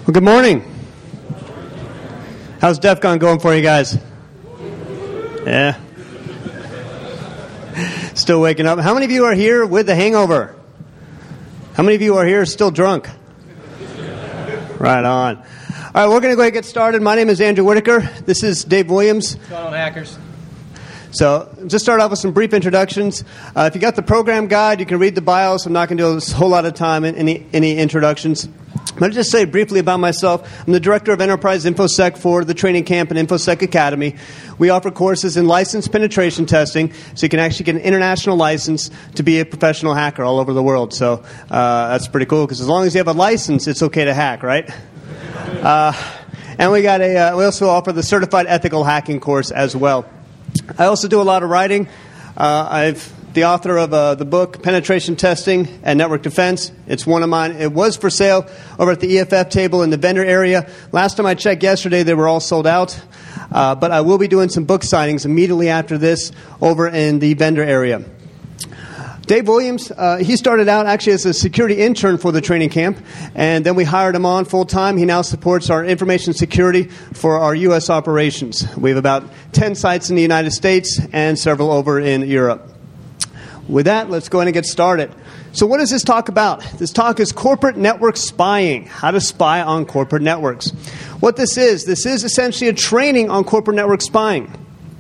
Well, good morning. How's DEF CON going for you guys? Yeah. Still waking up. How many of you are here with the hangover? How many of you are here still drunk? Right on. All right, we're going to go ahead and get started. My name is Andrew Whitaker. This is Dave Williams. What's going on, hackers? So, just start off with some brief introductions. If you got the program guide, you can read the bios. I'm not going to do a whole lot of time in any introductions. I'm going to just say briefly about myself. I'm the Director of Enterprise InfoSec for the Training Camp and InfoSec Academy. We offer courses in license penetration testing, so you can actually get an international license to be a professional hacker all over the world. So that's pretty cool, because as long as you have a license, it's okay to hack, right? And we also offer the Certified Ethical Hacking course as well. I also do a lot of writing. I'm the author of the book Penetration Testing and Network Defense. It's one of mine. It was for sale over at the EFF table in the vendor area. Last time I checked yesterday, they were all sold out. But I will be doing some book signings immediately after this over in the vendor area. Dave Williams, he started out actually as a security intern for the training camp, and then we hired him on full-time. He now supports our information security for our U.S. operations. We have about 10 sites in the United States and several over in Europe. With that, let's go ahead and get started. So what is this talk about? This talk is corporate network spying, how to spy on corporate networks. What this is essentially a training on corporate network spying.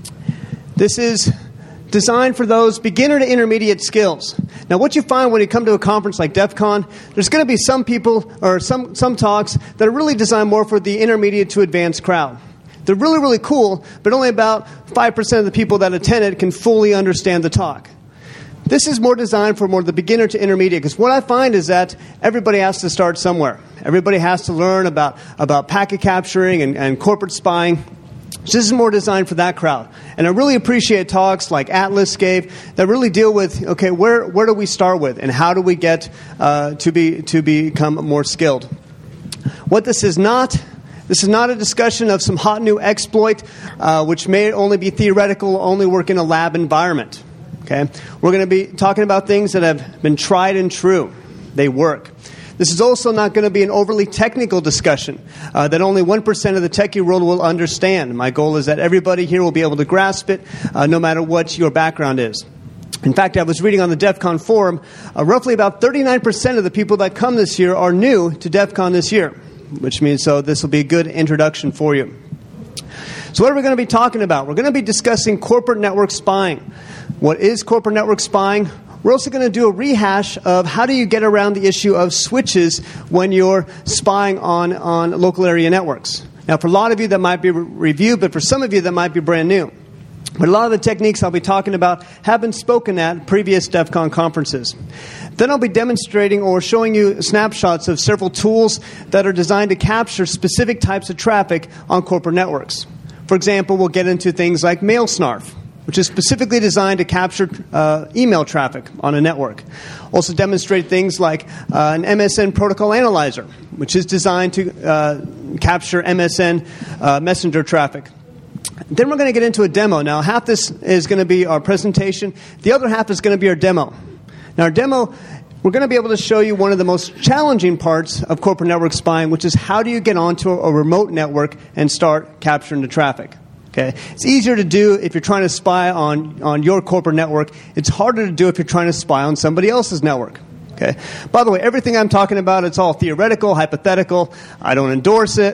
This is designed for those beginner to intermediate skills. Now, what you find when you come to a conference like DEF CON, there's going to be some people or some talks that are really designed more for the intermediate to advanced crowd. They're really, really cool, but only about 5% of the people that attend it can fully understand the talk. This is more designed for more the beginner to intermediate, because what I find is that everybody has to start somewhere. Everybody has to learn about packet capturing and corporate spying. So this is more designed for that crowd. And I really appreciate talks like Atlas gave that really deal with, okay, where do we start with, and how do we get to become more skilled? What this is not a discussion of some hot new exploit, which may only be theoretical, only work in a lab environment. Okay? We're going to be talking about things that have been tried and true. They work. This is also not going to be an overly technical discussion that only 1% of the techie world will understand. My goal is that everybody here will be able to grasp it, no matter what your background is. In fact, I was reading on the DEF CON forum, roughly about 39% of the people that come this year are new to DEF CON this year, which means so this will be a good introduction for you. So what are we going to be talking about? We're going to be discussing corporate network spying. What is corporate network spying? We're also going to do a rehash of how do you get around the issue of switches when you're spying on local area networks. Now, for a lot of you that might be reviewed, but for some of you that might be brand new. But a lot of the techniques I'll be talking about have been spoken at previous DEF CON conferences. Then I'll be demonstrating or showing you snapshots of several tools that are designed to capture specific types of traffic on corporate networks. For example, we'll get into things like MailSnarf, which is specifically designed to capture email traffic on a network. Also demonstrate things like an MSN protocol analyzer, which is designed to capture MSN messenger traffic. Then we're going to get into a demo. Now, half this is going to be our presentation. The other half is going to be our demo. Now, our demo, we're going to be able to show you one of the most challenging parts of corporate network spying, which is how do you get onto a remote network and start capturing the traffic. Okay, it's easier to do if you're trying to spy on your corporate network. It's harder to do if you're trying to spy on somebody else's network. Okay. By the way, everything I'm talking about, it's all theoretical, hypothetical. I don't endorse it.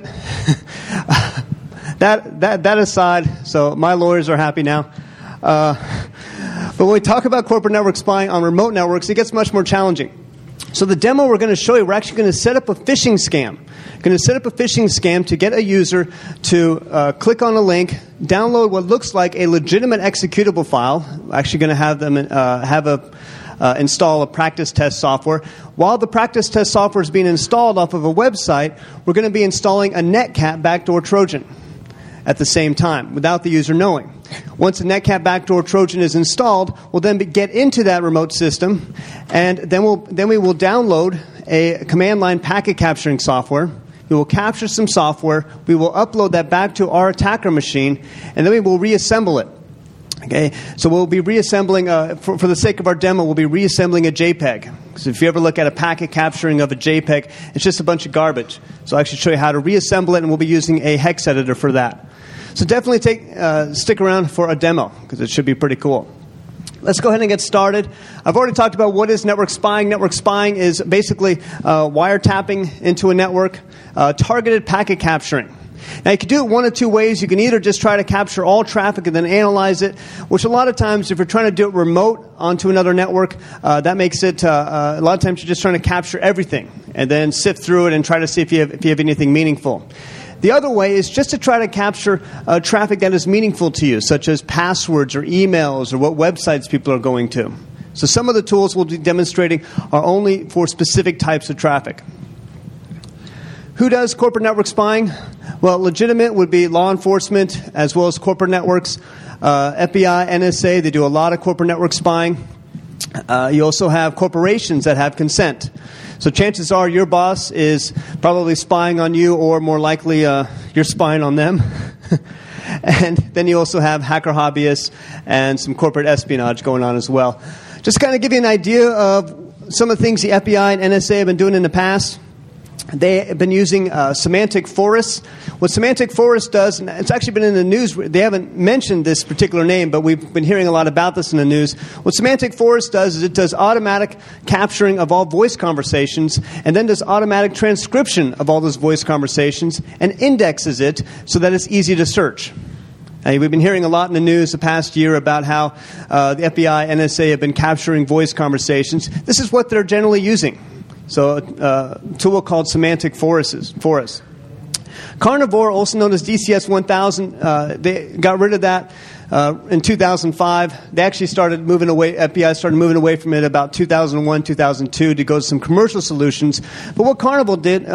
That aside, so my lawyers are happy now. But when we talk about corporate network spying on remote networks, it gets much more challenging. So the demo we're going to show you, we're actually going to set up a phishing scam. We're going to set up a phishing scam to get a user to click on a link, download what looks like a legitimate executable file. We're actually going to have them install a practice test software. While the practice test software is being installed off of a website, we're going to be installing a Netcat backdoor Trojan at the same time, without the user knowing. Once the Netcat backdoor Trojan is installed, we'll then get into that remote system, and then we will download a command line packet capturing software. We will capture some software. We will upload that back to our attacker machine, and then we will reassemble it. Okay, so we'll be reassembling, for the sake of our demo, we'll be reassembling a JPEG. Because if you ever look at a packet capturing of a JPEG, it's just a bunch of garbage. So I'll actually show you how to reassemble it, and we'll be using a hex editor for that. So definitely stick around for a demo, because it should be pretty cool. Let's go ahead and get started. I've already talked about what is network spying. Network spying is basically wiretapping into a network, targeted packet capturing. Now, you can do it one of two ways. You can either just try to capture all traffic and then analyze it, which a lot of times, if you're trying to do it remote onto another network, that makes it, a lot of times you're just trying to capture everything and then sift through it and try to see if you have anything meaningful. The other way is just to try to capture traffic that is meaningful to you, such as passwords or emails or what websites people are going to. So some of the tools we'll be demonstrating are only for specific types of traffic. Who does corporate network spying? Well, legitimate would be law enforcement as well as corporate networks. FBI, NSA, they do a lot of corporate network spying. You also have corporations that have consent. So chances are your boss is probably spying on you, or more likely you're spying on them. And then you also have hacker hobbyists and some corporate espionage going on as well. Just to kind of give you an idea of some of the things the FBI and NSA have been doing in the past. They have been using semantic forests. What semantic forest does, and it's actually been in the news, they haven't mentioned this particular name, but we've been hearing a lot about this in the news. What semantic forest does is it does automatic capturing of all voice conversations, and then does automatic transcription of all those voice conversations, and indexes it so that it's easy to search. We've been hearing a lot in the news the past year about how the FBI, NSA have been capturing voice conversations. This is what they're generally using. So a tool called semantic forests. Carnivore, also known as DCS 1000, they got rid of that in 2005. They actually started moving away, FBI started moving away from it about 2001, 2002 to go to some commercial solutions. But what Carnivore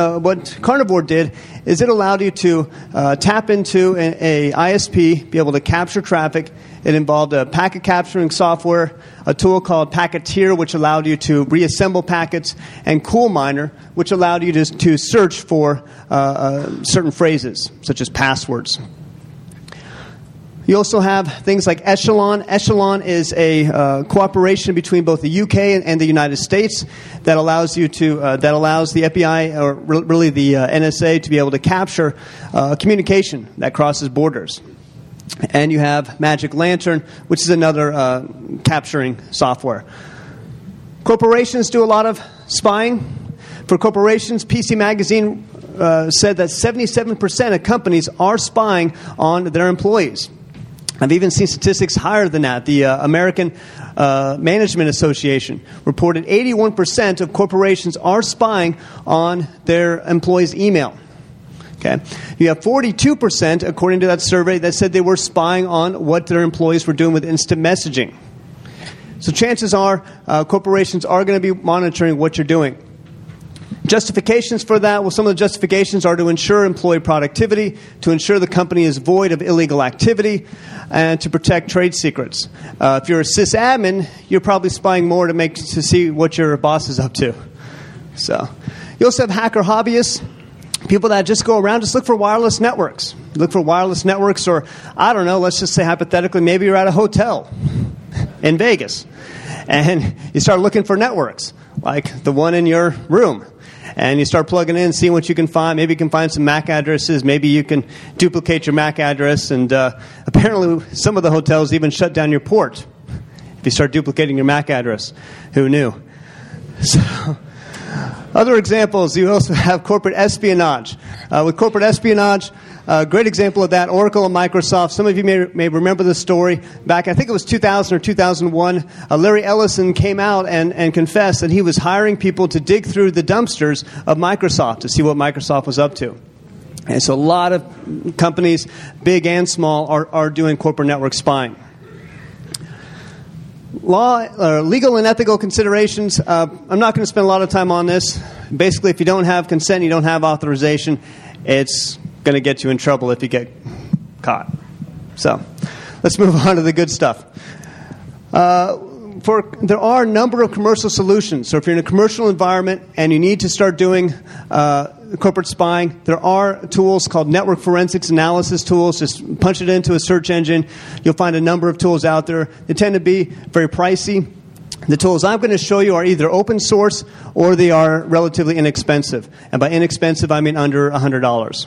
did is it allowed you to tap into a ISP, be able to capture traffic. It involved a packet capturing software, a tool called Packeteer, which allowed you to reassemble packets, and CoolMiner, which allowed you to search for certain phrases, such as passwords. You also have things like Echelon. Echelon is a cooperation between both the UK and the United States that allows you to that allows the FBI, or really the NSA, to be able to capture communication that crosses borders. And you have Magic Lantern, which is another capturing software. Corporations do a lot of spying. For corporations, PC Magazine said that 77% of companies are spying on their employees. I've even seen statistics higher than that. The American Management Association reported 81% of corporations are spying on their employees' email. Okay. You have 42%, according to that survey, that said they were spying on what their employees were doing with instant messaging. So chances are corporations are going to be monitoring what you're doing. Justifications for that, well, some of the justifications are to ensure employee productivity, to ensure the company is void of illegal activity, and to protect trade secrets. If you're a sysadmin, you're probably spying more to see what your boss is up to. So you also have hacker hobbyists. People that just go around, just look for wireless networks. Look for wireless networks, or, I don't know, let's just say hypothetically, maybe you're at a hotel in Vegas, and you start looking for networks, like the one in your room. And you start plugging in, seeing what you can find. Maybe you can find some MAC addresses. Maybe you can duplicate your MAC address. And apparently some of the hotels even shut down your port if you start duplicating your MAC address. Who knew? So, other examples, you also have corporate espionage. With corporate espionage, a great example of that, Oracle and Microsoft. Some of you may remember this story. Back, I think it was 2000 or 2001, Larry Ellison came out and confessed that he was hiring people to dig through the dumpsters of Microsoft to see what Microsoft was up to. And so a lot of companies, big and small, are doing corporate network spying. Legal and ethical considerations. I'm not going to spend a lot of time on this. Basically, if you don't have consent, you don't have authorization, it's going to get you in trouble if you get caught. So, let's move on to the good stuff. There are a number of commercial solutions. So if you're in a commercial environment and you need to start doing corporate spying, there are tools called network forensics analysis tools. Just punch it into a search engine. You'll find a number of tools out there. They tend to be very pricey. The tools I'm going to show you are either open source or they are relatively inexpensive. And by inexpensive, I mean under $100.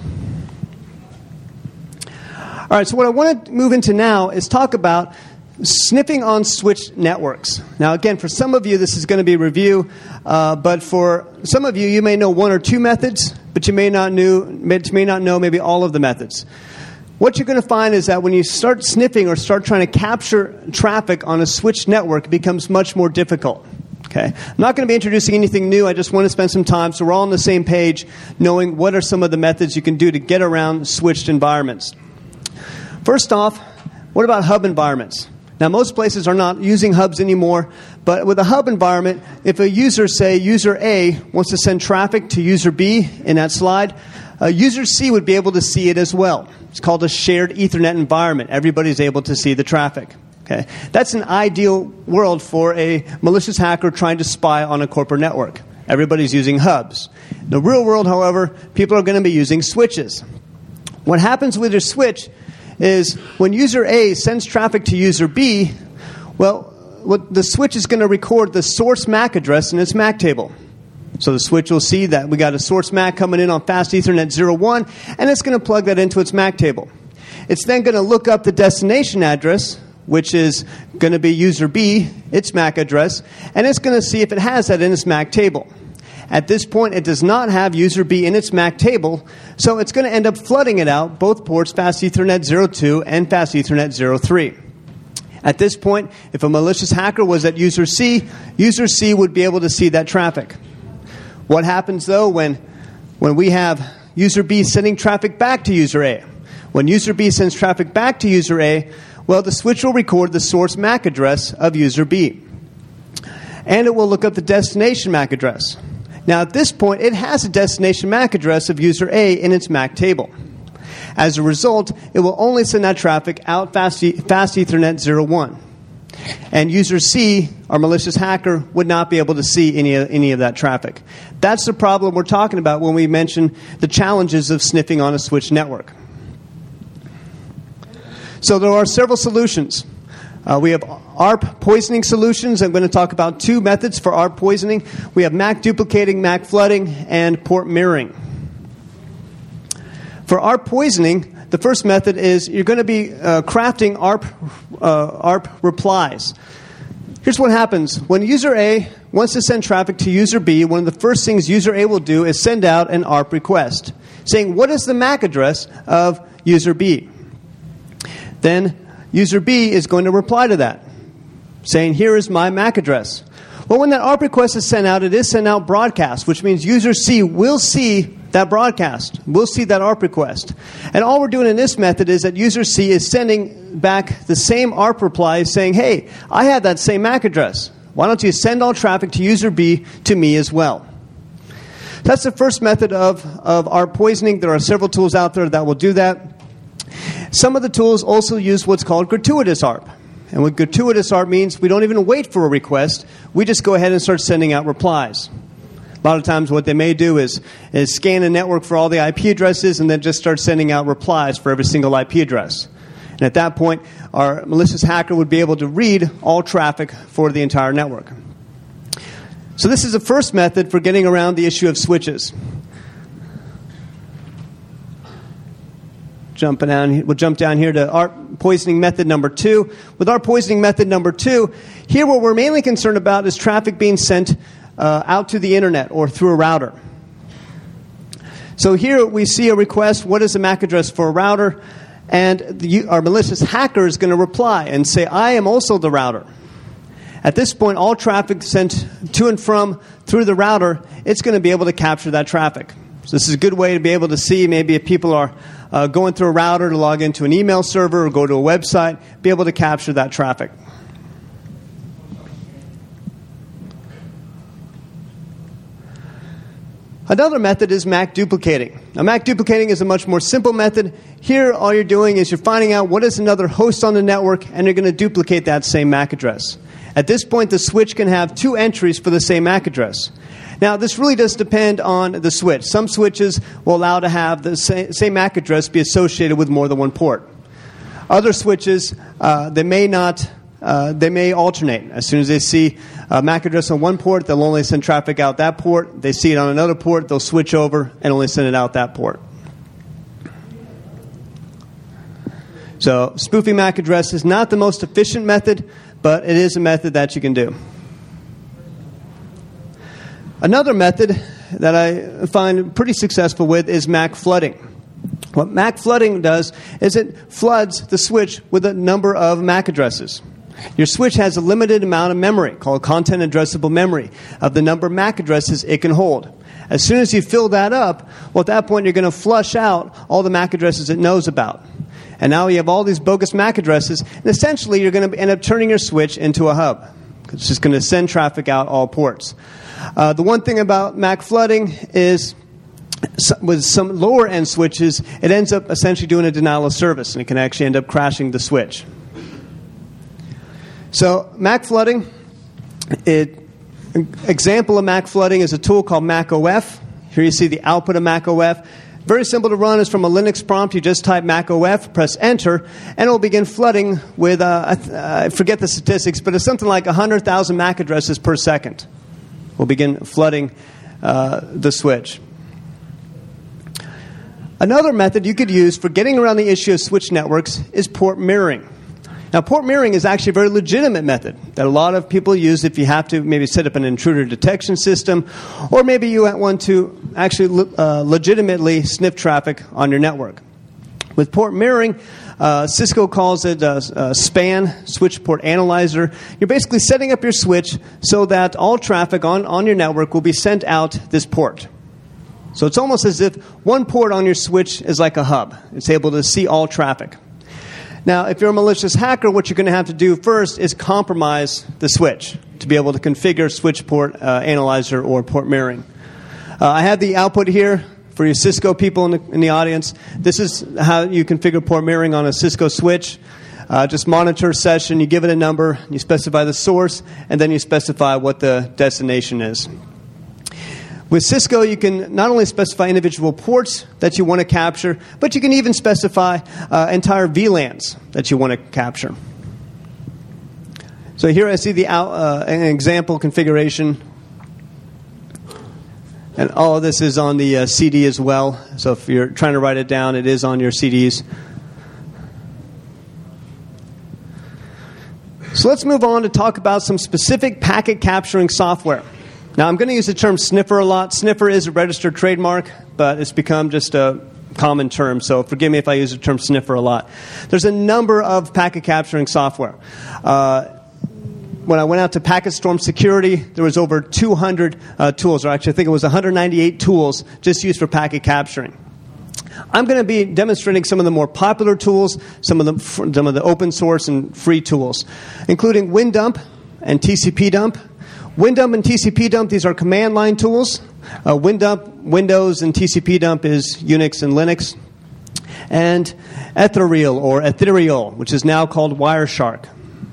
All right, so what I want to move into now is talk about sniffing on switched networks. Now, again, for some of you, this is going to be a review, but for some of you, you may know one or two methods, but you may not know maybe all of the methods. What you're going to find is that when you start sniffing or start trying to capture traffic on a switched network, it becomes much more difficult. Okay? I'm not going to be introducing anything new. I just want to spend some time so we're all on the same page, knowing what are some of the methods you can do to get around switched environments. First off, what about hub environments? Now, most places are not using hubs anymore, but with a hub environment, if a user, say user A, wants to send traffic to user B in that slide, user C would be able to see it as well. It's called a shared Ethernet environment. Everybody's able to see the traffic. Okay? That's an ideal world for a malicious hacker trying to spy on a corporate network. Everybody's using hubs. In the real world, however, people are going to be using switches. What happens with your switch is when user A sends traffic to user B, well, what the switch is going to record the source MAC address in its MAC table. So the switch will see that we got a source MAC coming in on fast Ethernet 01, and it's going to plug that into its MAC table. It's then going to look up the destination address, which is going to be user B, its MAC address, and it's going to see if it has that in its MAC table. At this point, it does not have user B in its MAC table, so it's going to end up flooding it out, both ports, fast Ethernet 02 and fast Ethernet 03. At this point, if a malicious hacker was at user C would be able to see that traffic. What happens, though, when we have user B sending traffic back to user A? When user B sends traffic back to user A, well, the switch will record the source MAC address of user B. And it will look up the destination MAC address. Now, at this point, it has a destination MAC address of user A in its MAC table. As a result, it will only send that traffic out fast Ethernet 01. And user C, our malicious hacker, would not be able to see any of that traffic. That's the problem we're talking about when we mention the challenges of sniffing on a switched network. So there are several solutions. We have ARP poisoning solutions. I'm going to talk about two methods for ARP poisoning. We have MAC duplicating, MAC flooding, and port mirroring. For ARP poisoning, the first method is you're going to be crafting ARP replies. Here's what happens. When user A wants to send traffic to user B, one of the first things user A will do is send out an ARP request saying, what is the MAC address of user B? Then user B is going to reply to that, saying, here is my MAC address. Well, when that ARP request is sent out, it is sent out broadcast, which means user C will see that broadcast. We'll see that ARP request. And all we're doing in this method is that user C is sending back the same ARP reply saying, hey, I have that same MAC address. Why don't you send all traffic to user B to me as well? That's the first method of ARP poisoning. There are several tools out there that will do that. Some of the tools also use what's called gratuitous ARP. And what gratuitous ARP means, we don't even wait for a request. We just go ahead and start sending out replies. A lot of times what they may do is scan a network for all the IP addresses and then just start sending out replies for every single IP address. And at that point, our malicious hacker would be able to read all traffic for the entire network. So this is the first method for getting around the issue of switches. We'll jump down here to ARP poisoning method number 2. With ARP poisoning method number 2, here what we're mainly concerned about is traffic being sent out to the internet or through a router. So here we see a request, what is the MAC address for a router? And our malicious hacker is going to reply and say, I am also the router. At this point, all traffic sent to and from through the router, it's going to be able to capture that traffic. So this is a good way to be able to see maybe if people are going through a router to log into an email server or go to a website, be able to capture that traffic. Another method is MAC duplicating. Now, MAC duplicating is a much more simple method. Here, all you're doing is you're finding out what is another host on the network, and you're going to duplicate that same MAC address. At this point, the switch can have 2 entries for the same MAC address. Now, this really does depend on the switch. Some switches will allow to have the same MAC address be associated with more than one port. Other switches, they may not they may alternate. As soon as they see a MAC address on one port, they'll only send traffic out that port. They see it on another port, they'll switch over and only send it out that port. So spoofing MAC address is not the most efficient method, but it is a method that you can do. Another method that I find pretty successful with is MAC flooding. What MAC flooding does is it floods the switch with a number of MAC addresses. Your switch has a limited amount of memory, called content addressable memory, of the number of MAC addresses it can hold. As soon as you fill that up, well, at that point you're going to flush out all the MAC addresses it knows about. And now you have all these bogus MAC addresses, and essentially you're going to end up turning your switch into a hub. It's just going to send traffic out all ports. The one thing about MAC flooding is with some lower-end switches, it ends up essentially doing a denial of service, and it can actually end up crashing the switch. So MAC flooding, example of MAC flooding is a tool called MacOF. Here you see the output of MacOF. Very simple to run. It's from a Linux prompt. You just type MacOF, press Enter, and it will begin flooding with, I forget the statistics, but it's something like 100,000 MAC addresses per second. We'll begin flooding the switch. Another method you could use for getting around the issue of switch networks is port mirroring. Now, port mirroring is actually a very legitimate method that a lot of people use if you have to maybe set up an intruder detection system, or maybe you want to actually legitimately sniff traffic on your network. With port mirroring, Cisco calls it SPAN, Switch Port Analyzer. You're basically setting up your switch so that all traffic on your network will be sent out this port. So it's almost as if one port on your switch is like a hub. It's able to see all traffic. Now, if you're a malicious hacker, what you're going to have to do first is compromise the switch to be able to configure switch port analyzer or port mirroring. I have the output here for your Cisco people in the audience. This is how you configure port mirroring on a Cisco switch. Just monitor a session, you give it a number, you specify the source, and then you specify what the destination is. With Cisco, you can not only specify individual ports that you want to capture, but you can even specify entire VLANs that you want to capture. So here I see an example configuration. And all of this is on the CD as well. So if you're trying to write it down, it is on your CDs. So let's move on to talk about some specific packet capturing software. Now, I'm going to use the term sniffer a lot. Sniffer is a registered trademark, but it's become just a common term, so forgive me if I use the term sniffer a lot. There's a number of packet capturing software. When I went out to Packet Storm Security, there was over 200 tools, or actually I think it was 198 tools just used for packet capturing. I'm going to be demonstrating some of the more popular tools, some of the open source and free tools, including WinDump and TCP-Dump. WinDump and TCP-Dump, these are command line tools. WinDump, Windows, and TCP-Dump is Unix and Linux. And Ethereal, which is now called Wireshark.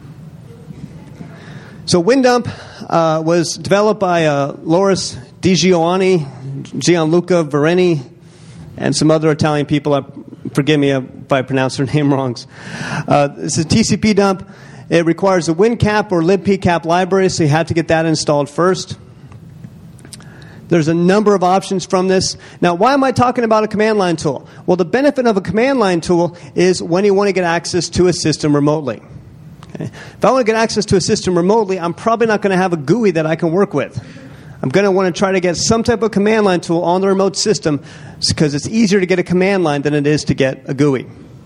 So WinDump was developed by Loris Di Gianluca Vereni, and some other Italian people. Forgive me if I pronounce their name wrong. This is TCP-Dump. It requires a WinCap or libpcap library, so you have to get that installed first. There's a number of options from this. Now, why am I talking about a command line tool? Well, the benefit of a command line tool is when you want to get access to a system remotely. Okay? If I want to get access to a system remotely, I'm probably not going to have a GUI that I can work with. I'm going to want to try to get some type of command line tool on the remote system because it's easier to get a command line than it is to get a GUI.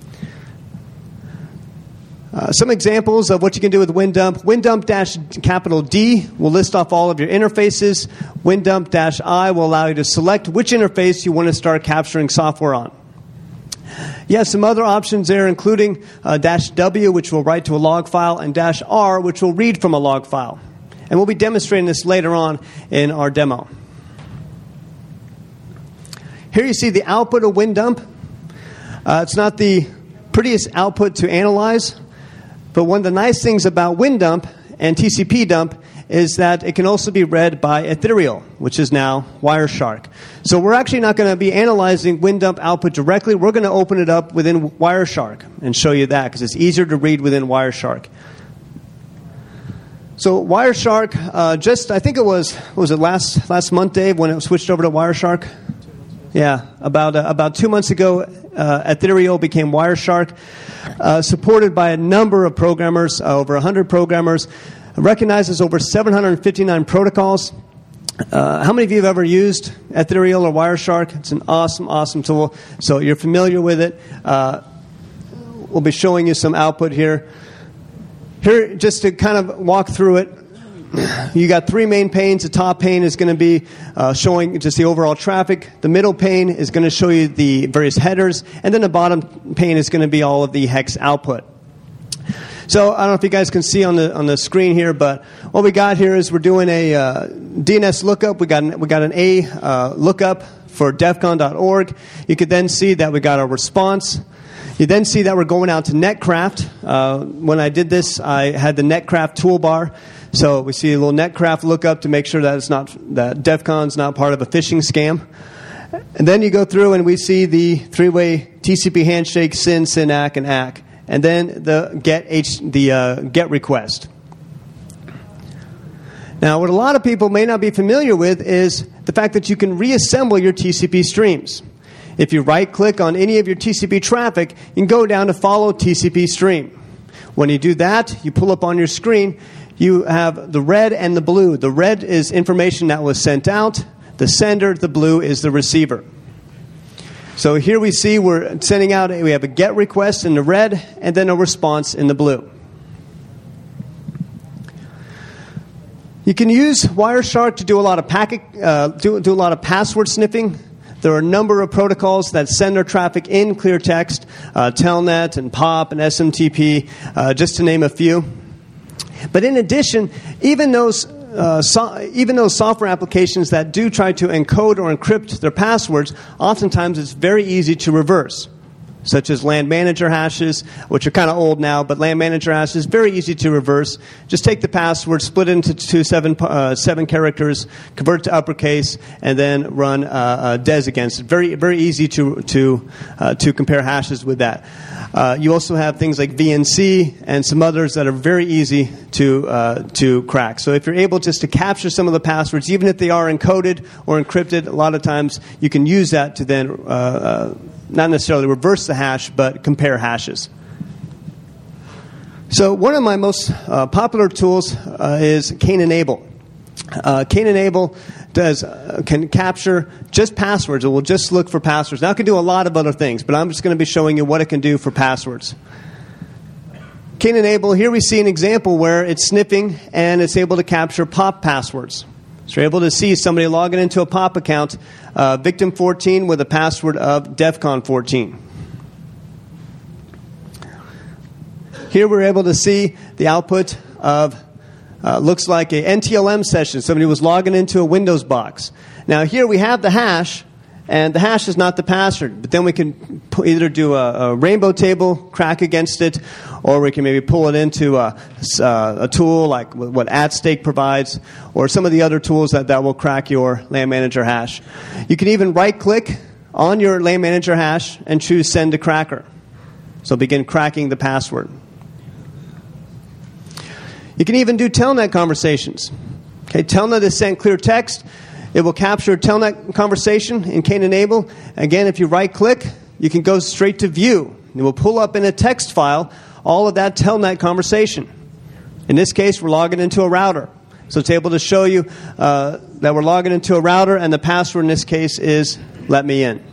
Some examples of what you can do with WinDump. WinDump-D will list off all of your interfaces. WinDump-I will allow you to select which interface you want to start capturing software on. You have some other options there, including -W, which will write to a log file, and -R, which will read from a log file. And we'll be demonstrating this later on in our demo. Here you see the output of WinDump. It's not the prettiest output to analyze, but one of the nice things about WinDump and TCP-Dump is that it can also be read by Ethereal, which is now Wireshark. So we're actually not going to be analyzing WinDump output directly. We're going to open it up within Wireshark and show you that because it's easier to read within Wireshark. So Wireshark, I think it was it last month, Dave, when it switched over to Wireshark? Yeah, about 2 months ago, Ethereal became Wireshark, supported by a number of programmers, over 100 programmers, recognizes over 759 protocols. How many of you have ever used Ethereal or Wireshark? It's an awesome, awesome tool. So you're familiar with it. We'll be showing you some output here. Here, just to kind of walk through it, you got three main panes. The top pane is going to be showing just the overall traffic. The middle pane is going to show you the various headers. And then the bottom pane is going to be all of the hex output. So I don't know if you guys can see on the screen here, but what we got here is we're doing a DNS lookup. We got an A lookup for defcon.org. You could then see that we got our response. You then see that we're going out to Netcraft. When I did this, I had the Netcraft toolbar. So we see a little Netcraft lookup to make sure that that DEFCON's not part of a phishing scam. And then you go through and we see the three-way TCP handshake, SYN, SYN-ACK, and ACK. And then the GET request. Now, what a lot of people may not be familiar with is the fact that you can reassemble your TCP streams. If you right-click on any of your TCP traffic, you can go down to Follow TCP Stream. When you do that, you pull up on your screen, you have the red and the blue. The red is information that was sent out. The sender, the blue, is the receiver. So here we see we're sending out, we have a GET request in the red, and then a response in the blue. You can use Wireshark to do a lot of do a lot of password sniffing. There are a number of protocols that send their traffic in clear text, Telnet and POP and SMTP, just to name a few. But in addition, even those software applications that do try to encode or encrypt their passwords, oftentimes it's very easy to reverse, such as LAN manager hashes, which are kind of old now, but LAN manager hashes, very easy to reverse. Just take the password, split it into seven characters, convert to uppercase, and then run DES against it. Very, very easy to compare hashes with that. You also have things like VNC and some others that are very easy to crack. So if you're able just to capture some of the passwords, even if they are encoded or encrypted, a lot of times you can use that to then not necessarily reverse the hash, but compare hashes. So one of my most popular tools is Cain-Enable. Cain-Enable can capture just passwords. It will just look for passwords. Now it can do a lot of other things, but I'm just going to be showing you what it can do for passwords. Cain-Enable, here we see an example where it's sniffing and it's able to capture POP passwords. So you're able to see somebody logging into a POP account, victim 14 with a password of DEFCON 14. Here we're able to see the output of, looks like a NTLM session. Somebody was logging into a Windows box. Now here we have the hash, and the hash is not the password. But then we can either do a rainbow table, crack against it, or we can maybe pull it into a tool like what AtStake provides, or some of the other tools that will crack your LAN manager hash. You can even right-click on your LAN manager hash and choose Send to Cracker. So begin cracking the password. You can even do Telnet conversations. Okay, Telnet is sent clear text. It will capture a Telnet conversation in Cain-Enable. Again, if you right-click, you can go straight to View. It will pull up in a text file all of that Telnet conversation. In this case, we're logging into a router. So it's able to show you that we're logging into a router, and the password in this case is let me in.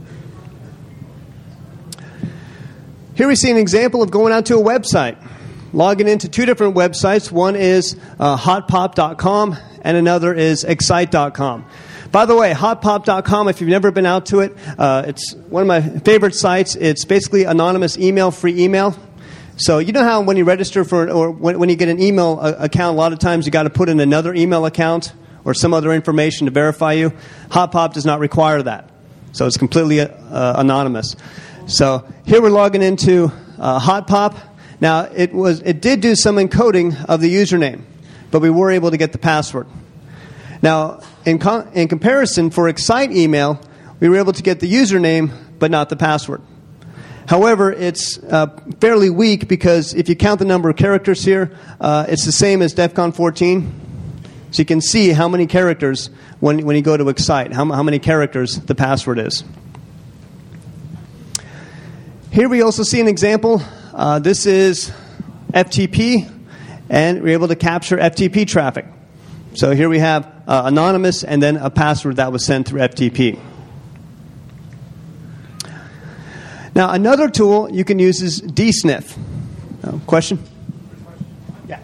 Here we see an example of going out to a website. Logging into two different websites. One is hotpop.com and another is excite.com. By the way, hotpop.com, if you've never been out to it, it's one of my favorite sites. It's basically anonymous email, free email. So you know how when you register for, or when you get an email account, a lot of times you got to put in another email account or some other information to verify you. Hotpop does not require that. So it's completely anonymous. So here we're logging into Hotpop. Now it did do some encoding of the username, but we were able to get the password. Now in comparison, for Excite email, we were able to get the username but not the password. However, it's fairly weak because if you count the number of characters here, it's the same as DEF CON 14. So you can see how many characters, when you go to Excite, how many characters the password is. Here we also see an example. This is FTP, and we're able to capture FTP traffic. So here we have anonymous and then a password that was sent through FTP. Now, another tool you can use is DSNF. Question? Yeah.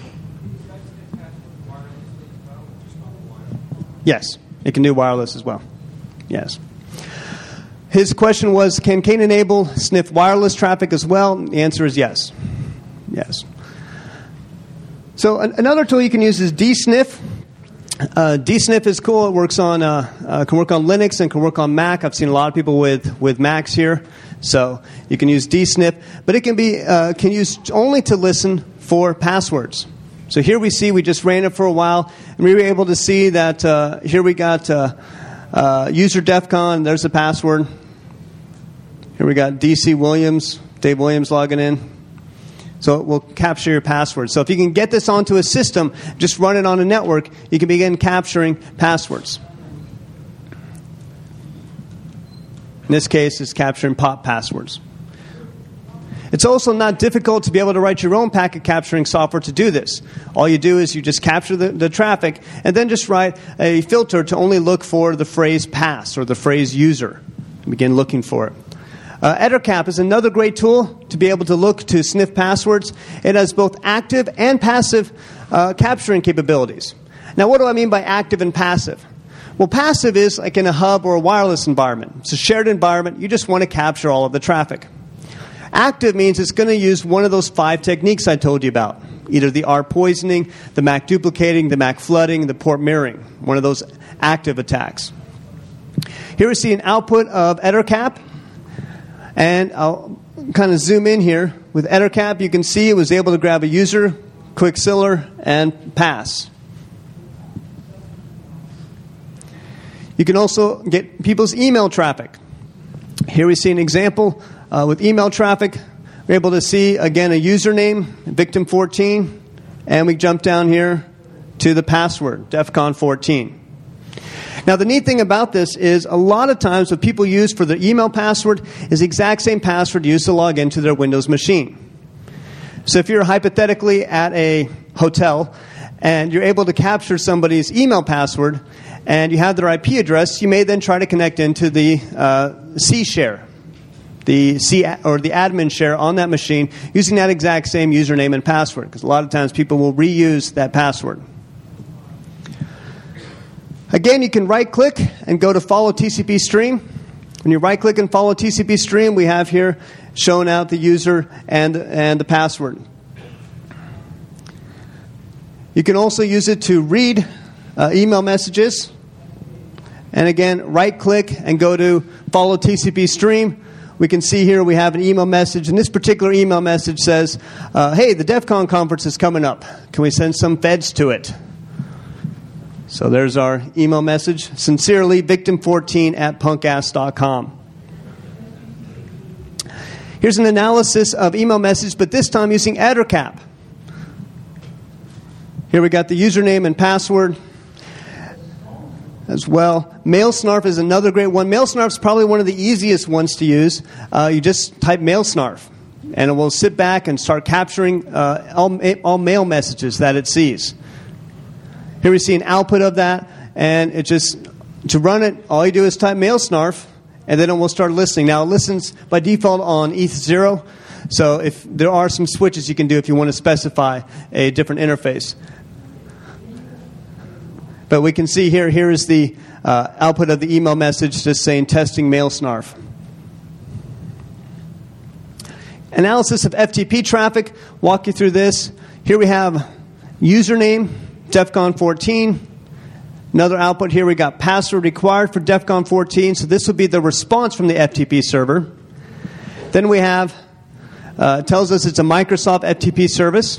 Yes, it can do wireless as well. Yes. His question was, can Kane enable sniff wireless traffic as well? The answer is yes. Yes. So another tool you can use is DSNF. DSNF is cool. It works on can work on Linux and can work on Mac. I've seen a lot of people with Macs here, so you can use DSNF. But it can be can use only to listen for passwords. So here we just ran it for a while, and we were able to see that here we got user DEF CON. There's the password. Here we got DC Williams, Dave Williams logging in. So it will capture your password. So if you can get this onto a system, just run it on a network, you can begin capturing passwords. In this case, it's capturing POP passwords. It's also not difficult to be able to write your own packet capturing software to do this. All you do is you just capture the traffic and then just write a filter to only look for the phrase pass or the phrase user. Begin looking for it. Ettercap is another great tool to be able to look to sniff passwords. It has both active and passive capturing capabilities. Now, what do I mean by active and passive? Well, passive is like in a hub or a wireless environment. It's a shared environment. You just want to capture all of the traffic. Active means it's going to use one of those 5 techniques I told you about. Either the R poisoning, the MAC duplicating, the MAC flooding, the port mirroring. One of those active attacks. Here we see an output of Ettercap. And I'll kind of zoom in here. With Ettercap, you can see it was able to grab a user, Quicksilver, and pass. You can also get people's email traffic. Here we see an example with email traffic. We're able to see, again, a username, victim14, and we jump down here to the password, DEF CON 14. Now, the neat thing about this is a lot of times what people use for their email password is the exact same password used to log into their Windows machine. So if you're hypothetically at a hotel and you're able to capture somebody's email password and you have their IP address, you may then try to connect into the C share, the admin share on that machine using that exact same username and password, because a lot of times people will reuse that password. Again, you can right-click and go to Follow TCP Stream. When you right-click and follow TCP Stream, we have here shown out the user and the password. You can also use it to read email messages. And again, right-click and go to Follow TCP Stream. We can see here we have an email message. And this particular email message says, hey, the DEF CON conference is coming up. Can we send some feds to it? So there's our email message. Sincerely, victim14@punkass.com. Here's an analysis of email messages, but this time using Ettercap. Here we got the username and password as well. MailSnarf is another great one. MailSnarf is probably one of the easiest ones to use. You just type MailSnarf, and it will sit back and start capturing all mail messages that it sees. Here we see an output of that, and it just, to run it, all you do is type MailSnarf, and then it will start listening. Now, it listens by default on ETH0, so if there are some switches you can do if you want to specify a different interface. But we can see here is the output of the email message just saying testing MailSnarf. Analysis of FTP traffic, walk you through this. Here we have username, DEF CON 14. Another output here, we got password required for DEF CON 14. So this would be the response from the FTP server. Then we have, tells us it's a Microsoft FTP service.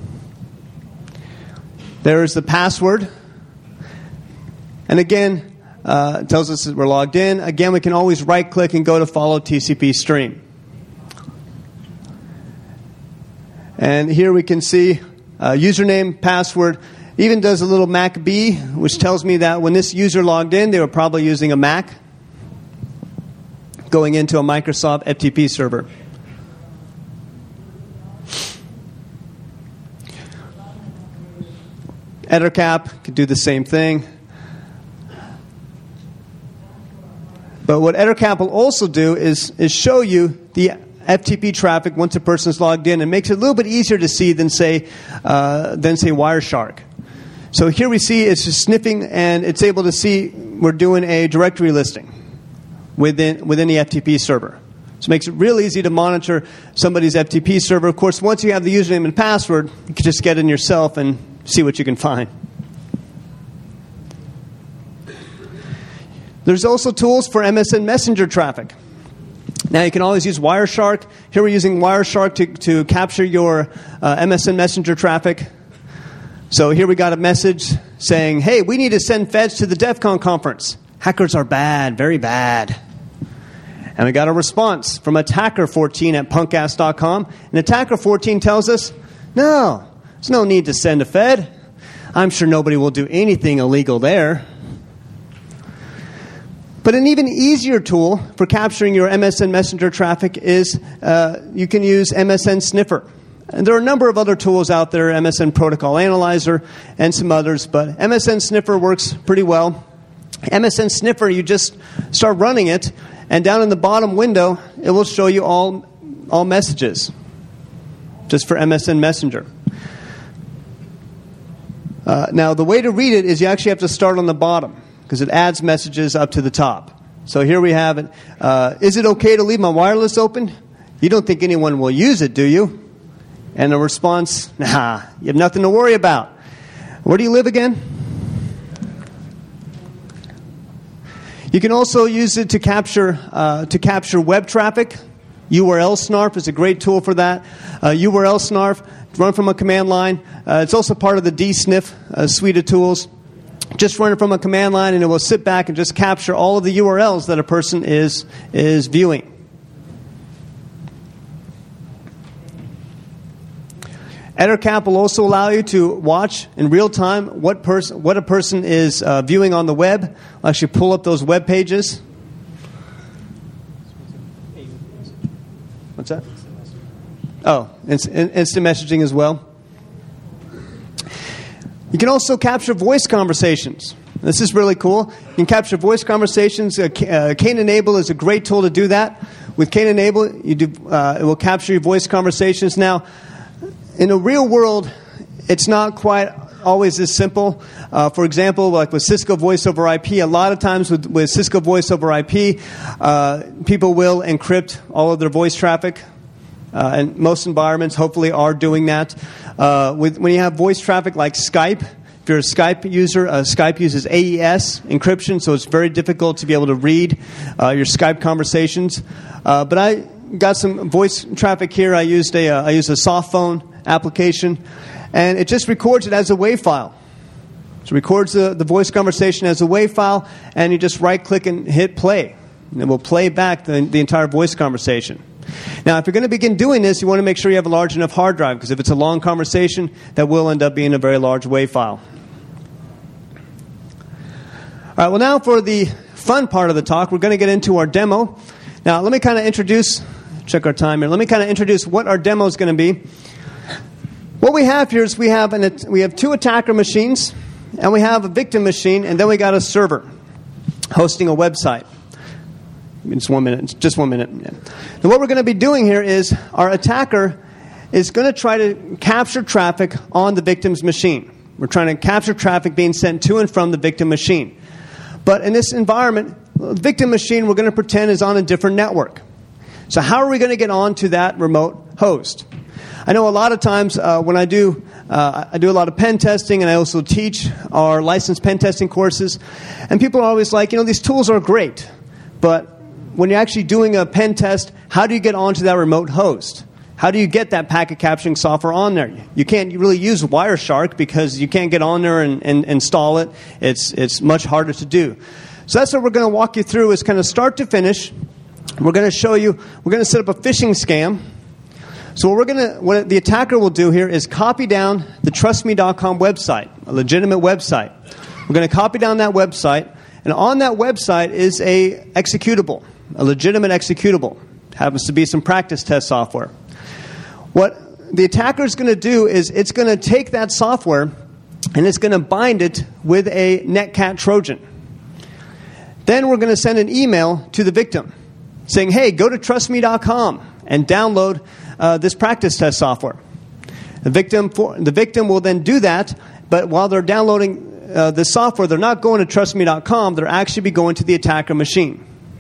There is the password. And again, it tells us that we're logged in. Again, we can always right-click and go to Follow TCP Stream. And here we can see username, password. Even does a little MAC-B, which tells me that when this user logged in, they were probably using a Mac going into a Microsoft FTP server. EtterCap could do the same thing. But what EtterCap will also do is show you the FTP traffic once a person's logged in, and makes it a little bit easier to see than say Wireshark. So here we see it's just sniffing, and it's able to see we're doing a directory listing within the FTP server. So it makes it real easy to monitor somebody's FTP server. Of course, once you have the username and password, you can just get in yourself and see what you can find. There's also tools for MSN Messenger traffic. Now, you can always use Wireshark. Here we're using Wireshark to capture your MSN Messenger traffic. So here we got a message saying, hey, we need to send feds to the DEF CON conference. Hackers are bad, very bad. And we got a response from Attacker14 at punkass.com. And Attacker14 tells us, no, there's no need to send a fed. I'm sure nobody will do anything illegal there. But an even easier tool for capturing your MSN Messenger traffic is you can use MSN Sniffer. And there are a number of other tools out there, MSN Protocol Analyzer and some others, but MSN Sniffer works pretty well. MSN Sniffer, you just start running it, and down in the bottom window, it will show you all messages, just for MSN Messenger. Now, the way to read it is you actually have to start on the bottom, because it adds messages up to the top. So here we have it. Is it okay to leave my wireless open? You don't think anyone will use it, do you? And the response, nah, you have nothing to worry about. Where do you live again? You can also use it to capture web traffic. URL Snarf is a great tool for that. URL Snarf, run from a command line. It's also part of the DSNF suite of tools. Just run it from a command line, and it will sit back and just capture all of the URLs that a person is viewing. EtterCap will also allow you to watch in real time what a person is viewing on the web. I'll actually pull up those web pages. What's that? Oh, instant messaging as well. You can also capture voice conversations. This is really cool. You can capture voice conversations. Kane Enable is a great tool to do that. With Kane Enable, it will capture your voice conversations. Now, in the real world, it's not quite always as simple. For example, like with Cisco Voice over IP, a lot of times with Cisco Voice over IP, people will encrypt all of their voice traffic. And most environments hopefully are doing that. When you have voice traffic like Skype, if you're a Skype user, Skype uses AES encryption, so it's very difficult to be able to read your Skype conversations. But I got some voice traffic here. I used a soft phone application, and it just records it as a WAV file. So it records the voice conversation as a WAV file, and you just right-click and hit play. And it will play back the entire voice conversation. Now, if you're going to begin doing this, you want to make sure you have a large enough hard drive, because if it's a long conversation, that will end up being a very large WAV file. All right, well, now for the fun part of the talk, we're going to get into our demo. Now, let me kind of check our time here. Let me kind of introduce what our demo is going to be. What we have here is we have two attacker machines, and we have a victim machine, and then we got a server hosting a website. Just 1 minute. Yeah. And what we're going to be doing here is our attacker is going to try to capture traffic on the victim's machine. We're trying to capture traffic being sent to and from the victim machine. But in this environment, the victim machine we're going to pretend is on a different network. So how are we going to get on to that remote host? I know a lot of times when I do a lot of pen testing, and I also teach our licensed pen testing courses, and people are always like, these tools are great, but when you're actually doing a pen test, how do you get onto that remote host? How do you get that packet capturing software on there? You can't really use Wireshark because you can't get on there and install it. It's much harder to do. So that's what we're going to walk you through, is kind of start to finish. We're going to show you, we're going to set up a phishing scam. So what the attacker will do here is copy down the TrustMe.com website, a legitimate website. We're going to copy down that website, and on that website is a executable, a legitimate executable. Happens to be some practice test software. What the attacker is going to do is it's going to take that software and it's going to bind it with a Netcat Trojan. Then we're going to send an email to the victim saying, hey, go to TrustMe.com and download this practice test software. The victim will then do that, but while they're downloading the software, they're not going to TrustMe.com, they're actually be going to the attacker machine.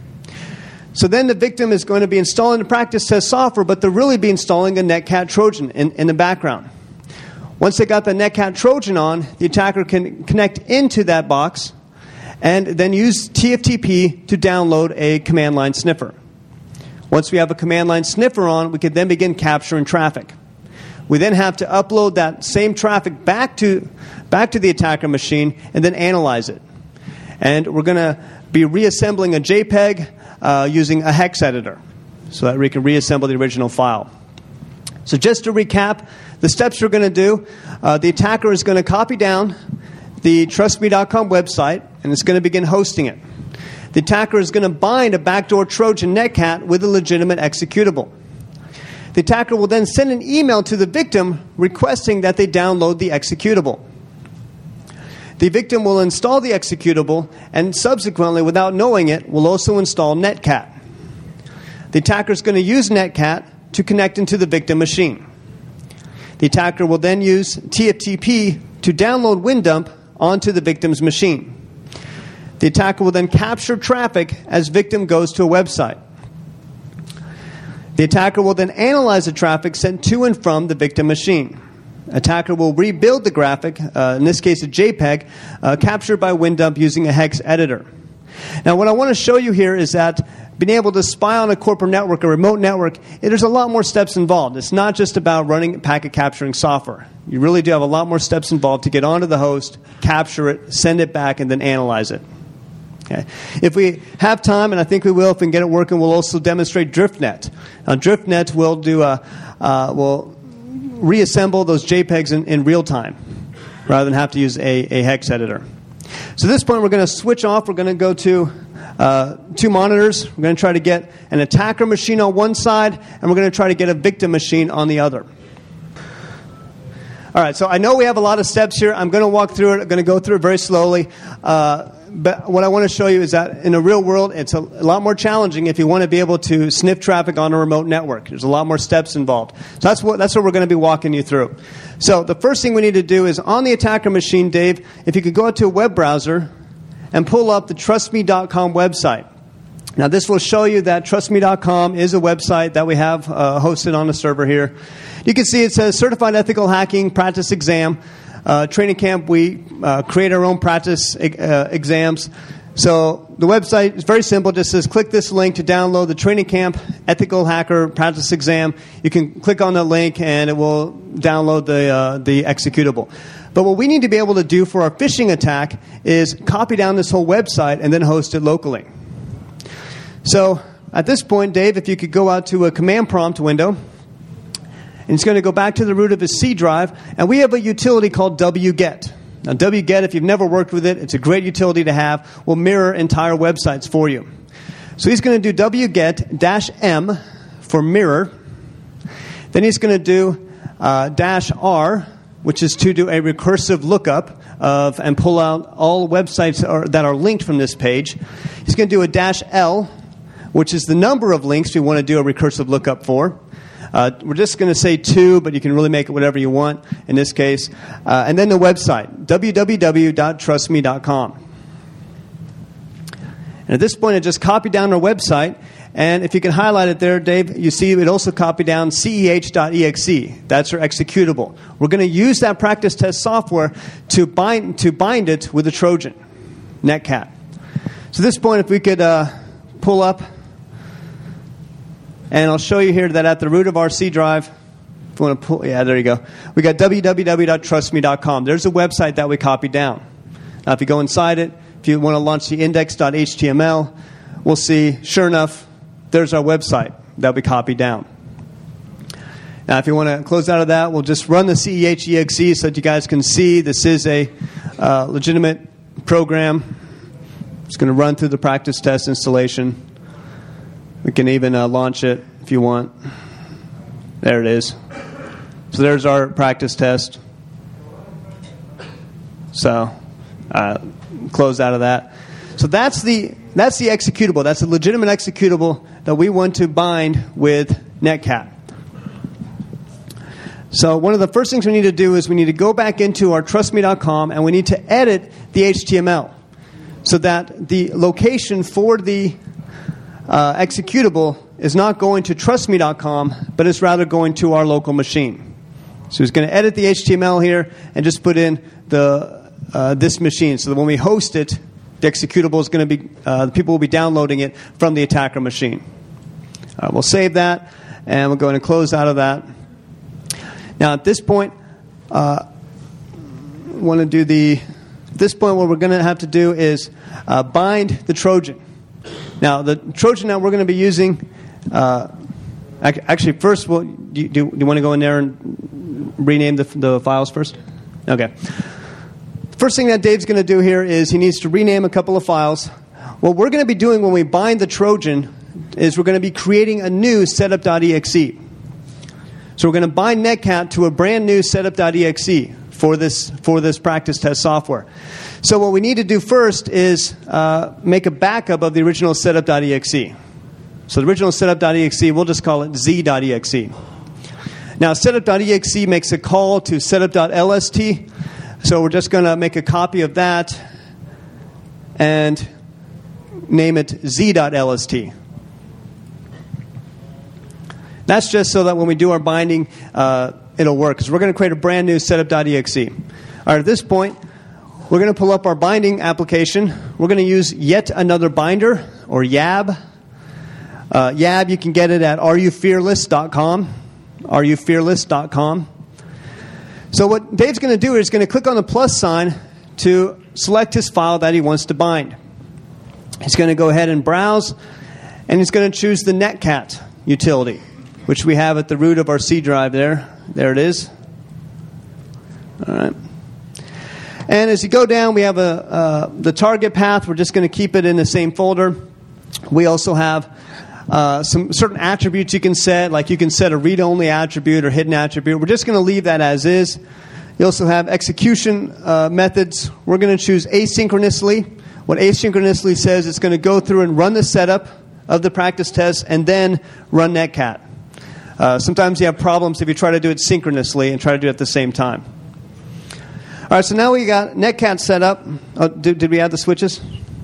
So then the victim is going to be installing the practice test software, but they'll really be installing a Netcat Trojan in the background. Once they got the Netcat Trojan on, the attacker can connect into that box and then use TFTP to download a command line sniffer. Once we have a command line sniffer on, we can then begin capturing traffic. We then have to upload that same traffic back to the attacker machine and then analyze it. And we're going to be reassembling a JPEG using a hex editor so that we can reassemble the original file. So just to recap, the steps we're going to do, the attacker is going to copy down the TrustMe.com website and it's going to begin hosting it. The attacker is going to bind a backdoor Trojan Netcat with a legitimate executable. The attacker will then send an email to the victim requesting that they download the executable. The victim will install the executable and subsequently, without knowing it, will also install Netcat. The attacker is going to use Netcat to connect into the victim machine. The attacker will then use TFTP to download WinDump onto the victim's machine. The attacker will then capture traffic as victim goes to a website. The attacker will then analyze the traffic sent to and from the victim machine. Attacker will rebuild the graphic, in this case a JPEG, captured by WinDump using a hex editor. Now what I want to show you here is that being able to spy on a corporate network, a remote network, there's a lot more steps involved. It's not just about running packet capturing software. You really do have a lot more steps involved to get onto the host, capture it, send it back, and then analyze it. Okay. If we have time, and I think we will, if we can get it working, we'll also demonstrate DriftNet. Now, DriftNet will reassemble those JPEGs in real time, rather than have to use a hex editor. So at this point, we're going to switch off. We're going to go to two monitors. We're going to try to get an attacker machine on one side, and we're going to try to get a victim machine on the other. All right, so I know we have a lot of steps here. I'm going to walk through it. I'm going to go through it very slowly. But what I want to show you is that in the real world, it's a lot more challenging if you want to be able to sniff traffic on a remote network. There's a lot more steps involved. So that's what we're going to be walking you through. So the first thing we need to do is on the attacker machine, Dave, if you could go to a web browser and pull up the TrustMe.com website. Now this will show you that TrustMe.com is a website that we have hosted on a server here. You can see it says Certified Ethical Hacking Practice Exam. Training camp, we create our own practice exams. So the website is very simple. Just says click this link to download the Training Camp Ethical Hacker Practice Exam. You can click on the link and it will download the executable. But what we need to be able to do for our phishing attack is copy down this whole website and then host it locally. So at this point, Dave, if you could go out to a command prompt window. And it's going to go back to the root of his C drive. And we have a utility called wget. Now, wget, if you've never worked with it, it's a great utility to have. Will mirror entire websites for you. So he's going to do wget-m for mirror. Then he's going to do -r, which is to do a recursive lookup of and pull out all websites that are linked from this page. He's going to do a -l, which is the number of links we want to do a recursive lookup for. We're just going to say 2, but you can really make it whatever you want in this case. And then the website, www.trustme.com. And at this point, I just copied down our website. And if you can highlight it there, Dave, you see it also copied down ceh.exe. That's our executable. We're going to use that practice test software to bind it with a Trojan, Netcat. So at this point, if we could pull up. And I'll show you here that at the root of our C drive, if you want to pull, yeah, there you go. We got www.trustme.com. There's a website that we copied down. Now, if you go inside it, if you want to launch the index.html, we'll see, sure enough, there's our website that we copied down. Now, if you want to close out of that, we'll just run the CEH-EXE so that you guys can see this is a legitimate program. It's going to run through the practice test installation. We can even launch it if you want. There it is. So there's our practice test. So close out of that. So that's the executable. That's a legitimate executable that we want to bind with Netcat. So one of the first things we need to do is we need to go back into our trustme.com and we need to edit the HTML so that the location for the executable is not going to trustme.com, but it's rather going to our local machine. So he's going to edit the HTML here and just put in this machine so that when we host it, the executable is going to be, the people will be downloading it from the attacker machine. We'll save that and we'll go ahead and close out of that. Now, at this point, what we're going to have to do is bind the Trojan. Now, the Trojan that we're going to be using, actually, first, do you want to go in there and rename the files first? Okay. First thing that Dave's going to do here is he needs to rename a couple of files. What we're going to be doing when we bind the Trojan is we're going to be creating a new setup.exe. So we're going to bind Netcat to a brand new setup.exe for this practice test software. So what we need to do first is make a backup of the original setup.exe. So the original setup.exe, we'll just call it z.exe. Now setup.exe makes a call to setup.lst. So we're just going to make a copy of that and name it z.lst. That's just so that when we do our binding, it'll work. Because we're going to create a brand new setup.exe. All right, at this point, we're going to pull up our binding application. We're going to use yet another binder, or YAB. YAB, you can get it at areyouFearless.com. areyouFearless.com. So what Dave's going to do is he's going to click on the plus sign to select his file that he wants to bind. He's going to go ahead and browse, and he's going to choose the Netcat utility, which we have at the root of our C drive there. There it is. All right. And as you go down, we have the target path. We're just going to keep it in the same folder. We also have some certain attributes you can set, like you can set a read-only attribute or hidden attribute. We're just going to leave that as is. You also have execution methods. We're going to choose asynchronously. What asynchronously says, it's going to go through and run the setup of the practice test and then run Netcat. Sometimes you have problems if you try to do it synchronously and try to do it at the same time. All right, so now we got Netcat set up. Oh, did we add the switches?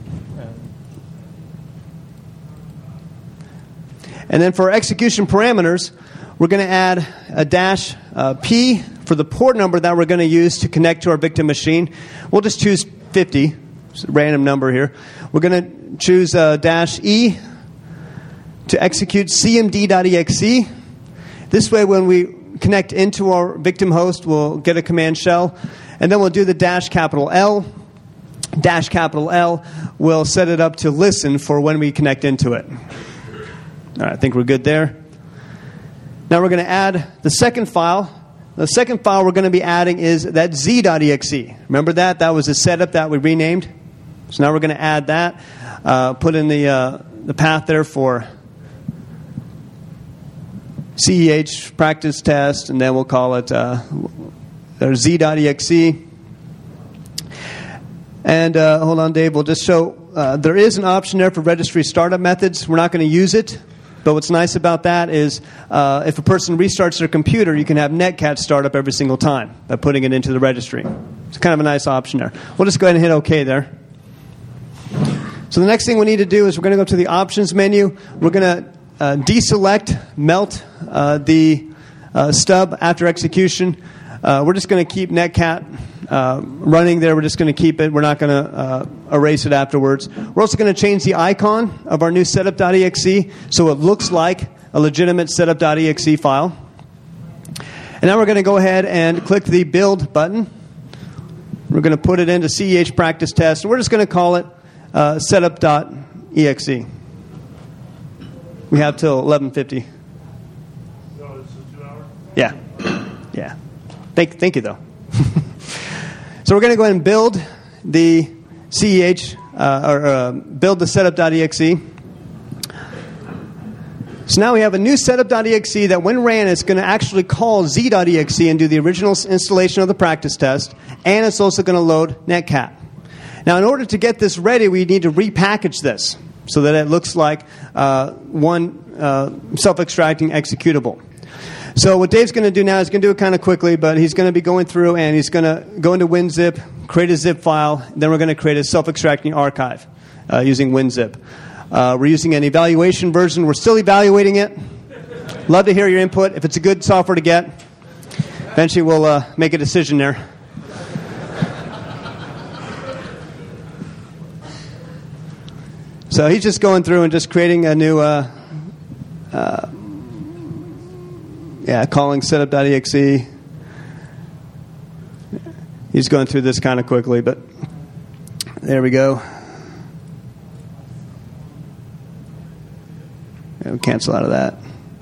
And then for execution parameters, we're going to add a dash P for the port number that we're going to use to connect to our victim machine. We'll just choose 50. It's a random number here. We're going to choose dash E to execute cmd.exe. This way, when we connect into our victim host, we'll get a command shell. And then we'll do the dash capital L. Dash capital L will set it up to listen for when we connect into it. All right, I think we're good there. Now we're going to add the second file. The second file we're going to be adding is that z.exe. Remember that? That was a setup that we renamed. So now we're going to add that. Put in the path there for CEH practice test, and then we'll call it z.exe. And hold on, Dave. We'll just show there is an option there for registry startup methods. We're not going to use it. But what's nice about that is if a person restarts their computer, you can have Netcat start up every single time by putting it into the registry. It's kind of a nice option there. We'll just go ahead and hit OK there. So the next thing we need to do is we're going to go to the options menu. We're going to deselect, melt the stub after execution. We're just going to keep Netcat running there. We're just going to keep it. We're not going to erase it afterwards. We're also going to change the icon of our new setup.exe so it looks like a legitimate setup.exe file. And now we're going to go ahead and click the build button. We're going to put it into CEH practice test. And we're just going to call it setup.exe. We have till 11:50. So it's 2 hours? Yeah. Yeah. Thank you, though. So we're going to go ahead and build the CEH, build the setup.exe. So now we have a new setup.exe that when ran, it's going to actually call z.exe and do the original installation of the practice test, and it's also going to load netcat. Now, in order to get this ready, we need to repackage this so that it looks like one self-extracting executable. So what Dave's going to do now is going to do it kind of quickly, but he's going to be going through and he's going to go into WinZip, create a zip file, then we're going to create a self-extracting archive using WinZip. We're using an evaluation version. We're still evaluating it. Love to hear your input. If it's a good software to get, eventually we'll make a decision there. So he's just going through and just creating a new, calling setup.exe. He's going through this kind of quickly, but there we go. We'll cancel out of that.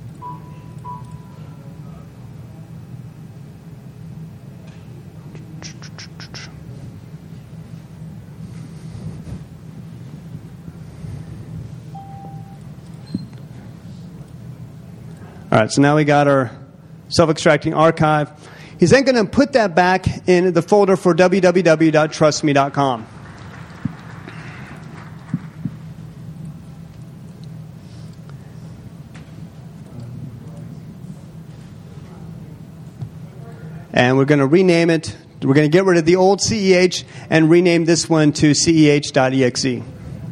All right, so now we got our self-extracting archive. He's then going to put that back in the folder for www.trustme.com. And we're going to rename it. We're going to get rid of the old CEH and rename this one to CEH.exe.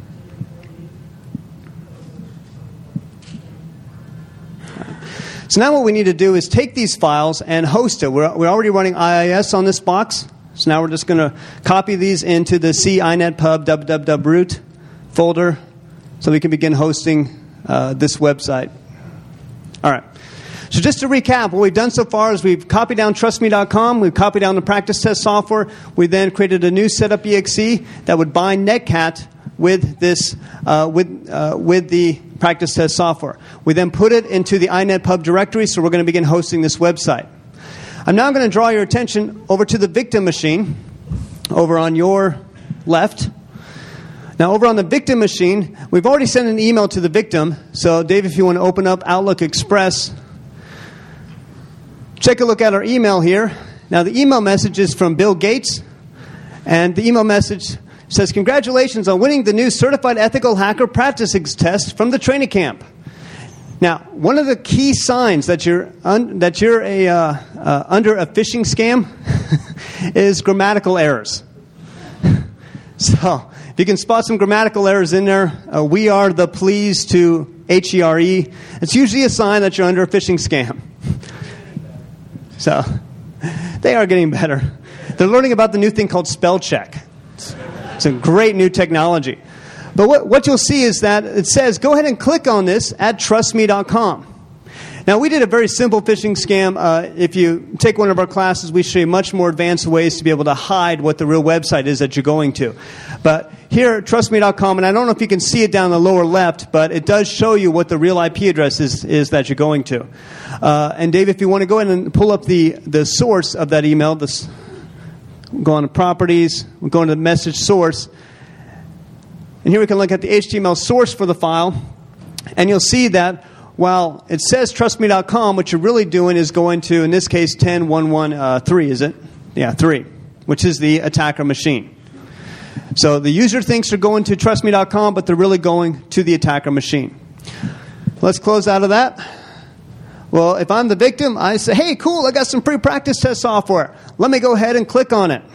So now what we need to do is take these files and host it. We're already running IIS on this box. So now we're just going to copy these into the CINETPUB www root folder so we can begin hosting this website. All right. So just to recap, what we've done so far is we've copied down TrustMe.com, we've copied down the practice test software, we then created a new setup.exe that would bind netcat with this with the practice test software. We then put it into the INETPUB directory, so we're going to begin hosting this website. I'm now going to draw your attention over to the victim machine, over on your left. Now, over on the victim machine, we've already sent an email to the victim. So, Dave, if you want to open up Outlook Express, take a look at our email here. Now, the email message is from Bill Gates, and the email message says, "Congratulations on winning the new Certified Ethical Hacker Practice Test from the training camp." Now, one of the key signs that you're under a phishing scam is grammatical errors. So, if you can spot some grammatical errors in there, we are the please to HERE. It's usually a sign that you're under a phishing scam. So, they are getting better. They're learning about the new thing called spell check. It's a great new technology. But what you'll see is that it says, go ahead and click on this at trustme.com. Now, we did a very simple phishing scam. If you take one of our classes, we show you much more advanced ways to be able to hide what the real website is that you're going to. But here at trustme.com, and I don't know if you can see it down the lower left, but it does show you what the real IP address is that you're going to. And Dave, if you want to go ahead and pull up the source of that email, go on to properties, we'll go into the message source. And here we can look at the HTML source for the file. And you'll see that while it says trustme.com, what you're really doing is going to, in this case, 10.1.1.3, is it? Yeah, 3, which is the attacker machine. So the user thinks they're going to trustme.com, but they're really going to the attacker machine. Let's close out of that. Well, if I'm the victim, I say, hey, cool, I got some free practice test software. Let me go ahead and click on it.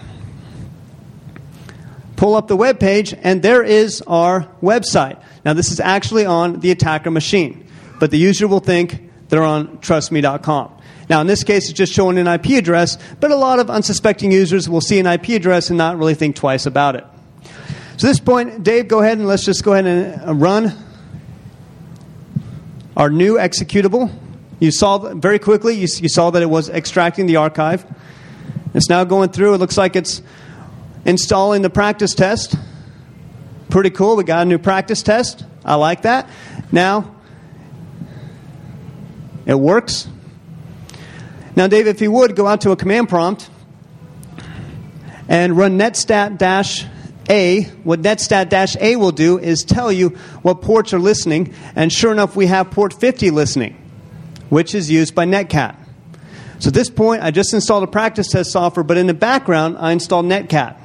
Pull up the web page, and there is our website. Now, this is actually on the attacker machine, but the user will think they're on trustme.com. Now, in this case, it's just showing an IP address, but a lot of unsuspecting users will see an IP address and not really think twice about it. So at this point, Dave, go ahead and let's just go ahead and run our new executable. You saw very quickly, you saw that it was extracting the archive. It's now going through. It looks like it's installing the practice test. Pretty cool. We got a new practice test. I like that. Now, it works. Now, Dave, if you would, go out to a command prompt and run netstat-a. What netstat-a will do is tell you what ports are listening, and sure enough, we have port 50 listening, which is used by Netcat. So at this point, I just installed a practice test software, but in the background, I installed Netcat.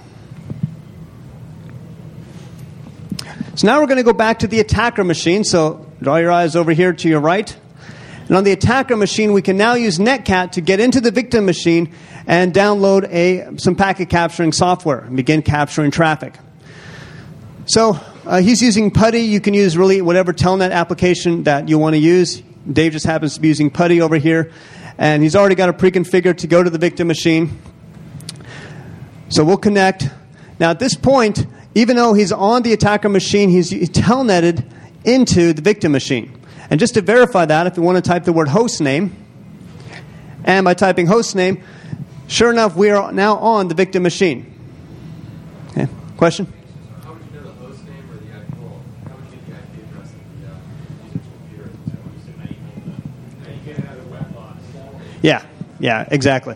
So now we're going to go back to the attacker machine. So draw your eyes over here to your right. And on the attacker machine, we can now use Netcat to get into the victim machine and download some packet capturing software and begin capturing traffic. So he's using PuTTY. You can use really whatever Telnet application that you want to use. Dave just happens to be using PuTTY over here. And he's already got a pre-configured to go to the victim machine. So we'll connect. Now at this point, even though he's on the attacker machine, he's telnetted into the victim machine. And just to verify that, if you want to type the word host name, and by typing host name, sure enough, we are now on the victim machine. Okay, question? How would you know the host name or the actual, how would you get the IP address of the user's computer? Now you get another web log. Yeah, exactly.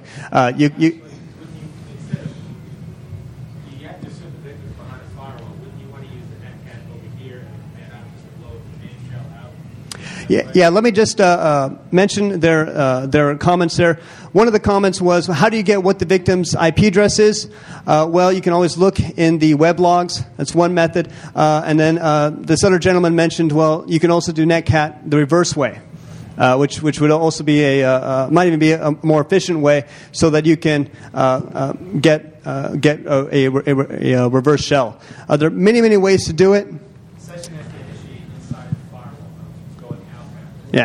You have to assume the victim's behind a firewall. Wouldn't you want to use the Netcat over here and just load the main shell out? Yeah. Let me just mention their comments there. One of the comments was, how do you get what the victim's IP address is? Well, you can always look in the web logs. That's one method. And then this other gentleman mentioned, well, you can also do Netcat the reverse way, which would also be might even be a more efficient way, so that you can get a reverse shell. There are many ways to do it. Session has to initiate inside the firewall, going outbound.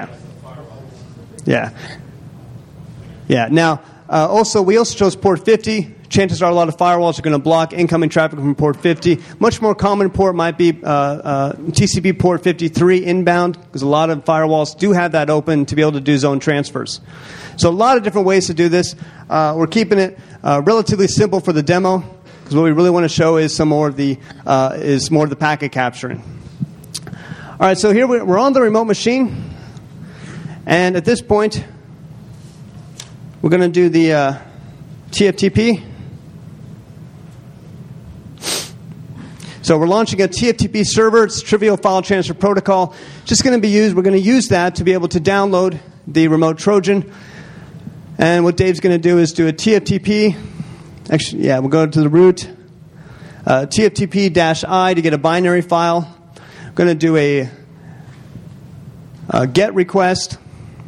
Yeah. Now, also, we also chose port 50. Chances are a lot of firewalls are going to block incoming traffic from port 50. Much more common port might be TCP port 53 inbound, because a lot of firewalls do have that open to be able to do zone transfers. So a lot of different ways to do this. We're keeping it relatively simple for the demo, because what we really want to show is more of the packet capturing. All right, so here we're on the remote machine, and at this point, we're going to do the TFTP. So we're launching a TFTP server. It's Trivial File Transfer Protocol. Just going to be used. We're going to use that to be able to download the remote Trojan. And what Dave's going to do is do a TFTP. Actually, we'll go to the root. TFTP-I to get a binary file. I'm going to do a GET request.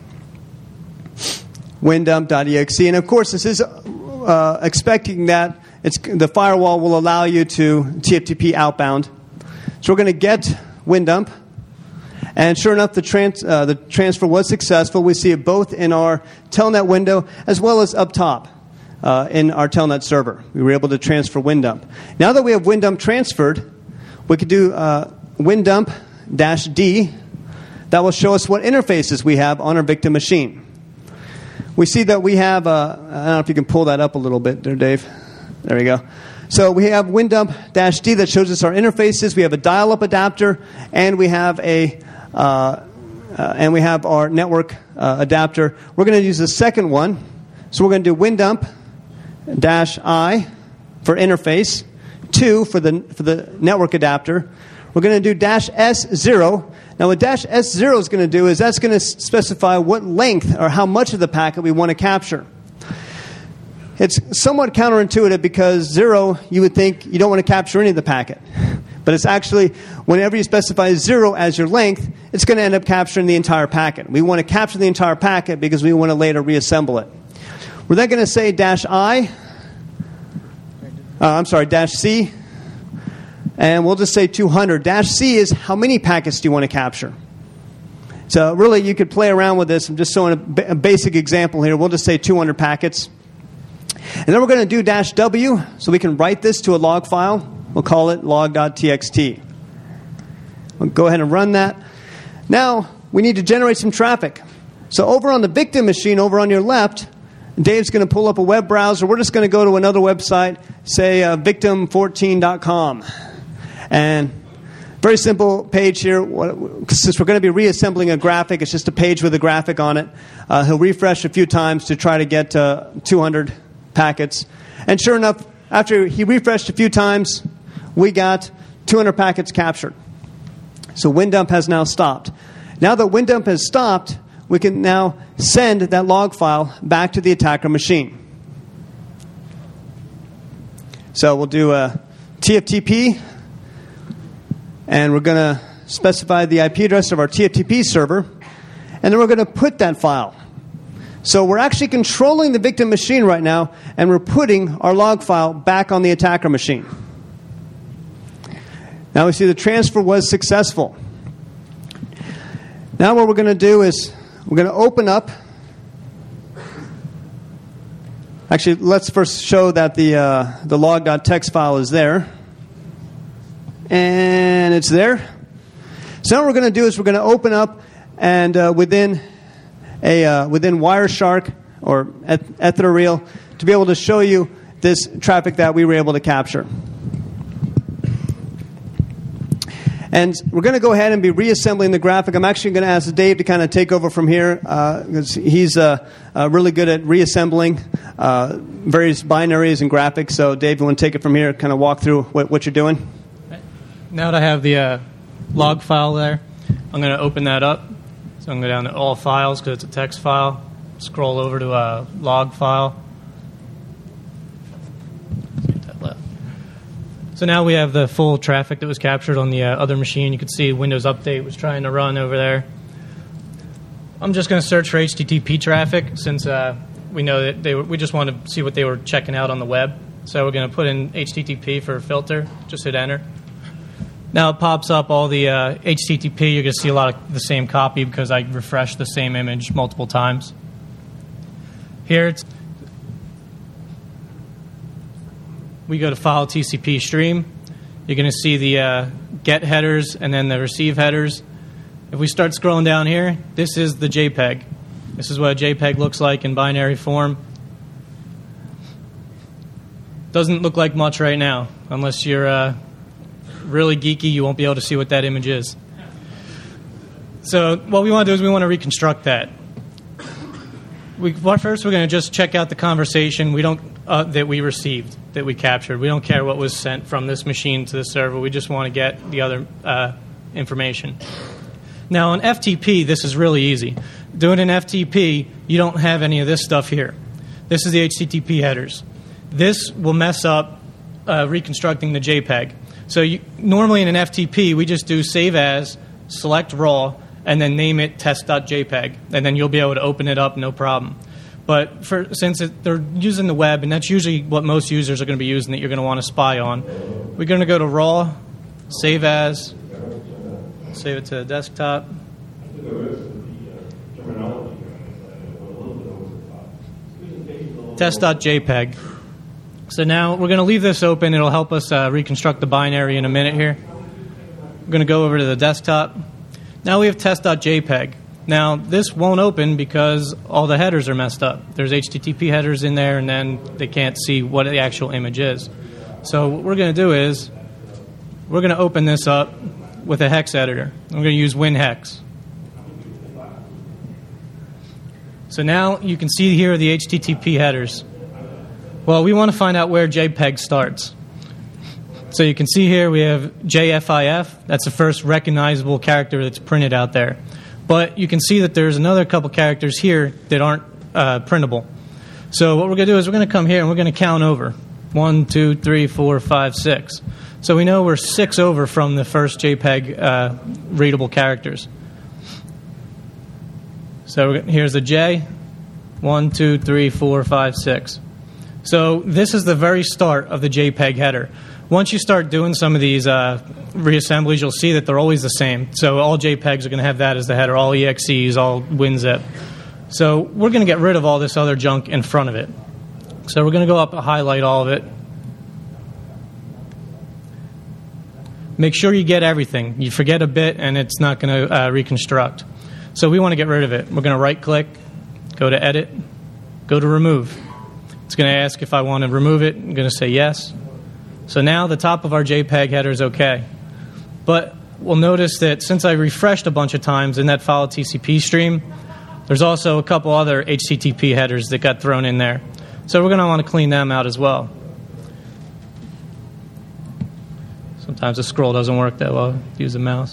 WinDump.exe. And of course, this is expecting that the firewall will allow you to TFTP outbound. So we're going to get WinDump. And sure enough, the transfer was successful. We see it both in our Telnet window as well as up top in our Telnet server. We were able to transfer WinDump. Now that we have WinDump transferred, we could do WinDump-D. That will show us what interfaces we have on our victim machine. We see that we have, I don't know if you can pull that up a little bit there, Dave. There we go. So we have WinDump-D that shows us our interfaces. We have a dial-up adapter, and we have our network adapter. We're going to use the second one. So we're going to do WinDump-I for interface, 2 for the network adapter. We're going to do -S0. Now what -S0 is going to do is that's going to specify what length or how much of the packet we want to capture. It's somewhat counterintuitive, because 0, you would think you don't want to capture any of the packet. But it's actually, whenever you specify 0 as your length, it's going to end up capturing the entire packet. We want to capture the entire packet because we want to later reassemble it. We're then going to say -C. And we'll just say 200. -C is how many packets do you want to capture. So really, you could play around with this. I'm just showing a basic example here. We'll just say 200 packets. And then we're going to do -W, so we can write this to a log file. We'll call it log.txt. We'll go ahead and run that. Now, we need to generate some traffic. So over on the victim machine, over on your left, Dave's going to pull up a web browser. We're just going to go to another website, say victim14.com. And Very simple page here. Since we're going to be reassembling a graphic, it's just a page with a graphic on it. He'll refresh a few times to try to get 200 packets. And sure enough, after he refreshed a few times, we got 200 packets captured. So WinDump has now stopped. Now that WinDump has stopped, we can now send that log file back to the attacker machine. So we'll do a TFTP, and we're going to specify the IP address of our TFTP server, and then we're going to put that file. So we're actually controlling the victim machine right now, and we're putting our log file back on the attacker machine. Now we see the transfer was successful. Now what we're going to do is we're going to open up. Actually, let's first show that the log.txt file is there. And it's there. So now what we're going to do is we're going to open up and within Wireshark or Ethereal to be able to show you this traffic that we were able to capture. And we're going to go ahead and be reassembling the graphic. I'm actually going to ask Dave to kind of take over from here because he's really good at reassembling various binaries and graphics. So Dave, you want to take it from here, kind of walk through what you're doing? Now that I have the log file there, I'm going to open that up. So I'm going to go down to all files because it's a text file. Scroll over to a log file. So now we have the full traffic that was captured on the other machine. You can see Windows Update was trying to run over there. I'm just going to search for HTTP traffic since we know that we just want to see what they were checking out on the web. So we're going to put in HTTP for a filter. Just hit enter. Now it pops up all the HTTP. You're going to see a lot of the same copy because I refreshed the same image multiple times. Here we go to File TCP Stream. You're going to see the get headers and then the receive headers. If we start scrolling down here, this is the JPEG. This is what a JPEG looks like in binary form. Doesn't look like much right now. Unless you're really geeky, you won't be able to see what that image is. So what we want to do is we want to reconstruct that. First, we're going to just check out the conversation that we received, that we captured. We don't care what was sent from this machine to the server. We just want to get the other information. Now, on FTP, this is really easy. Doing an FTP, you don't have any of this stuff here. This is the HTTP headers. This will mess up reconstructing the JPEG. So normally in an FTP, we just do save as, select raw, and then name it test.jpg, and then you'll be able to open it up, no problem. But since they're using the web, and that's usually what most users are going to be using that you're going to want to spy on, we're going to go to raw, save as, save it to the desktop. Test.jpg. So now we're going to leave this open. It'll help us reconstruct the binary in a minute here. We're going to go over to the desktop. Now we have test.jpg. Now this won't open because all the headers are messed up. There's HTTP headers in there, and then they can't see what the actual image is. So what we're going to do is we're going to open this up with a hex editor. We're going to use WinHex. So now you can see here the HTTP headers. Well, we want to find out where JPEG starts. So you can see here we have JFIF. That's the first recognizable character that's printed out there. But you can see that there's another couple characters here that aren't printable. So what we're going to do is we're going to come here and we're going to count over. 1, 2, 3, 4, 5, 6. So we know we're 6 over from the first JPEG readable characters. So here's the J. 1, 2, 3, 4, 5, 6. So this is the very start of the JPEG header. Once you start doing some of these reassemblies, you'll see that they're always the same. So all JPEGs are going to have that as the header, all EXEs, all WinZip. So we're going to get rid of all this other junk in front of it. So we're going to go up and highlight all of it. Make sure you get everything. You forget a bit and it's not going to reconstruct. So we want to get rid of it. We're going to right-click, go to Edit, go to Remove. It's going to ask if I want to remove it. I'm going to say yes. So now the top of our JPEG header is okay. But we'll notice that since I refreshed a bunch of times in that file TCP stream, there's also a couple other HTTP headers that got thrown in there. So we're going to want to clean them out as well. Sometimes the scroll doesn't work that well. Use the mouse.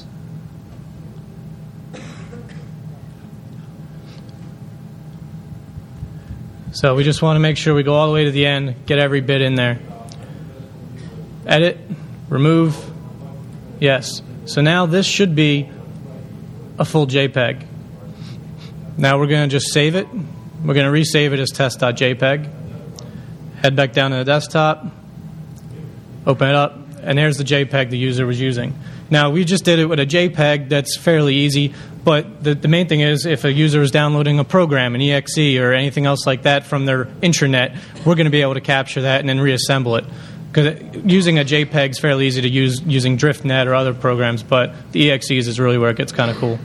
So we just want to make sure we go all the way to the end, get every bit in there. Edit, remove, yes. So now this should be a full JPEG. Now we're going to just save it. We're going to resave it as test.jpg. Head back down to the desktop, open it up, and there's the JPEG the user was using. Now, we just did it with a JPEG. That's fairly easy, but the main thing is if a user is downloading a program, an EXE, or anything else like that from their intranet, we're going to be able to capture that and then reassemble it. Because using a JPEG is fairly easy to use using DriftNet or other programs, but the EXEs is really where it gets kind of cool.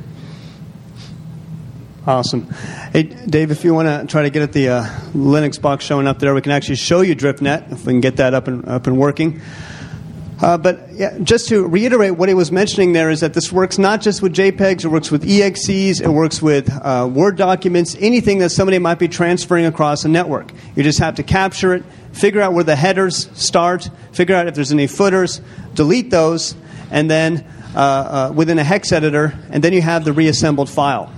Awesome. Hey, Dave, if you want to try to get at the Linux box showing up there, we can actually show you DriftNet, if we can get that up and working. But yeah, just to reiterate what he was mentioning there is that this works not just with JPEGs, it works with EXEs, it works with Word documents, anything that somebody might be transferring across a network. You just have to capture it, figure out where the headers start, figure out if there's any footers, delete those, and then within a hex editor, and then you have the reassembled file.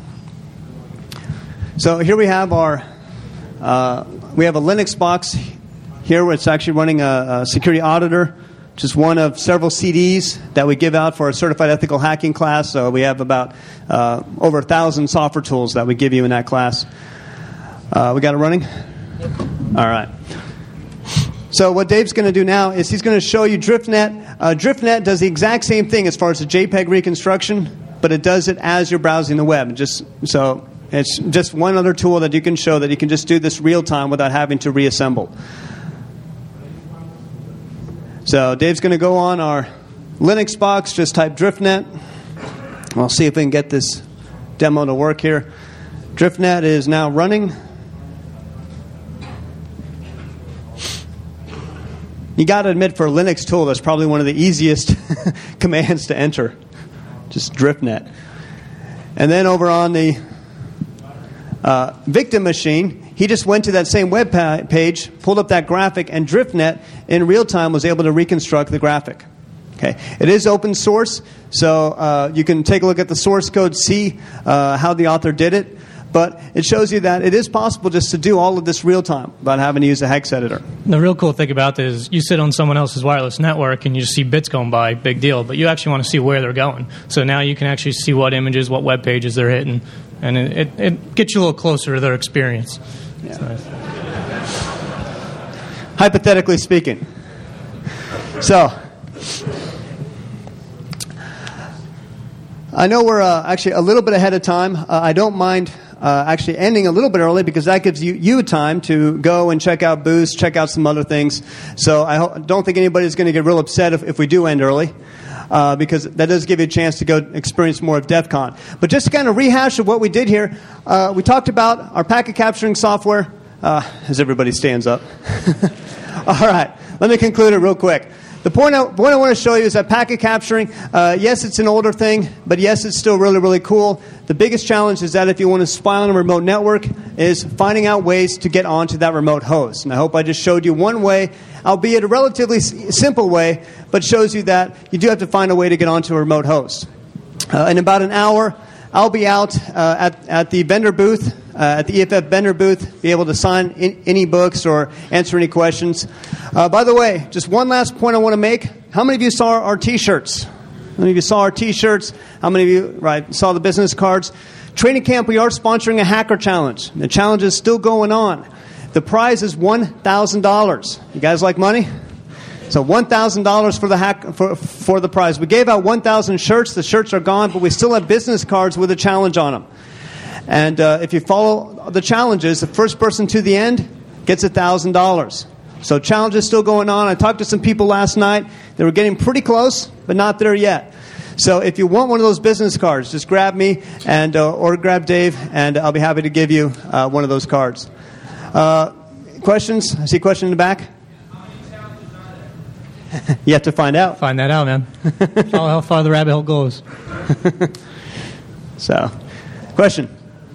So here we have a Linux box here where it's actually running a security auditor, which is one of several CDs that we give out for our certified ethical hacking class. So we have about over 1,000 software tools that we give you in that class. We got it running? Yep. All right. So what Dave's going to do now is he's going to show you DriftNet. DriftNet does the exact same thing as far as the JPEG reconstruction, but it does it as you're browsing the web. So it's just one other tool that you can show that you can just do this real time without having to reassemble. So Dave's going to go on our Linux box, just type DriftNet. We'll see if we can get this demo to work here. DriftNet is now running. You got to admit, for a Linux tool, that's probably one of the easiest commands to enter. Just DriftNet. And then over on the victim machine, he just went to that same web page, pulled up that graphic, and DriftNet in real time was able to reconstruct the graphic. Okay, it is open source, so you can take a look at the source code, see how the author did it. But it shows you that it is possible just to do all of this real time without having to use a hex editor. The real cool thing about this is you sit on someone else's wireless network and you just see bits going by, big deal. But you actually want to see where they're going. So now you can actually see what images, what web pages they're hitting. And it gets you a little closer to their experience. Yeah. Nice. Hypothetically speaking. So, I know we're actually a little bit ahead of time. I don't mind actually ending a little bit early because that gives you time to go and check out Boost, check out some other things. So I don't think anybody's going to get real upset if we do end early. Because that does give you a chance to go experience more of DEF CON. But just to kind of rehash of what we did here, we talked about our packet capturing software. As everybody stands up. All right, let me conclude it real quick. The point I want to show you is that packet capturing, yes, it's an older thing, but yes, it's still really, really cool. The biggest challenge is that if you want to spy on a remote network is finding out ways to get onto that remote host. And I hope I just showed you one way, albeit a relatively simple way, but shows you that you do have to find a way to get onto a remote host. In about an hour, I'll be out at the vendor booth, at the EFF vendor booth, be able to sign any books or answer any questions. By the way, just one last point I want to make. How many of you saw our T-shirts? How many of you saw our T-shirts? How many of you saw the business cards? Training Camp, we are sponsoring a hacker challenge. The challenge is still going on. The prize is $1,000. You guys like money? So $1,000 for the for the prize. We gave out 1,000 shirts. The shirts are gone, but we still have business cards with a challenge on them. And if you follow the challenges, the first person to the end gets $1,000. So challenge is still going on. I talked to some people last night. They were getting pretty close, but not there yet. So if you want one of those business cards, just grab me and or grab Dave, and I'll be happy to give you one of those cards. Questions? I see a question in the back. You have to find out. Find that out, man. Follow how far the rabbit hole goes. So, question?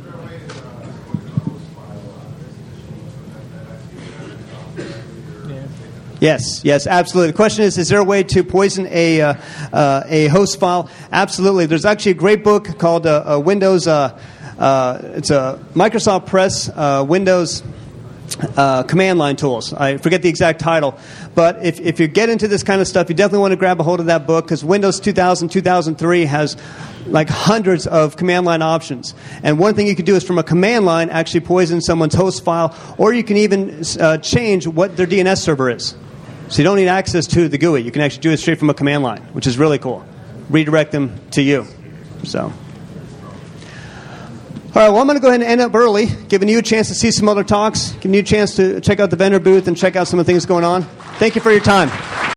Yes, absolutely. The question is there a way to poison a host file? Absolutely. There's actually a great book called Windows. It's a Microsoft Press Windows command line tools. I forget the exact title. But if you get into this kind of stuff, you definitely want to grab a hold of that book, because Windows 2000, 2003 has like hundreds of command line options. And one thing you can do is from a command line actually poison someone's host file, or you can even change what their DNS server is. So you don't need access to the GUI. You can actually do it straight from a command line, which is really cool. Redirect them to you. So, all right, well, I'm going to go ahead and end up early, giving you a chance to see some other talks, giving you a chance to check out the vendor booth and check out some of the things going on. Thank you for your time.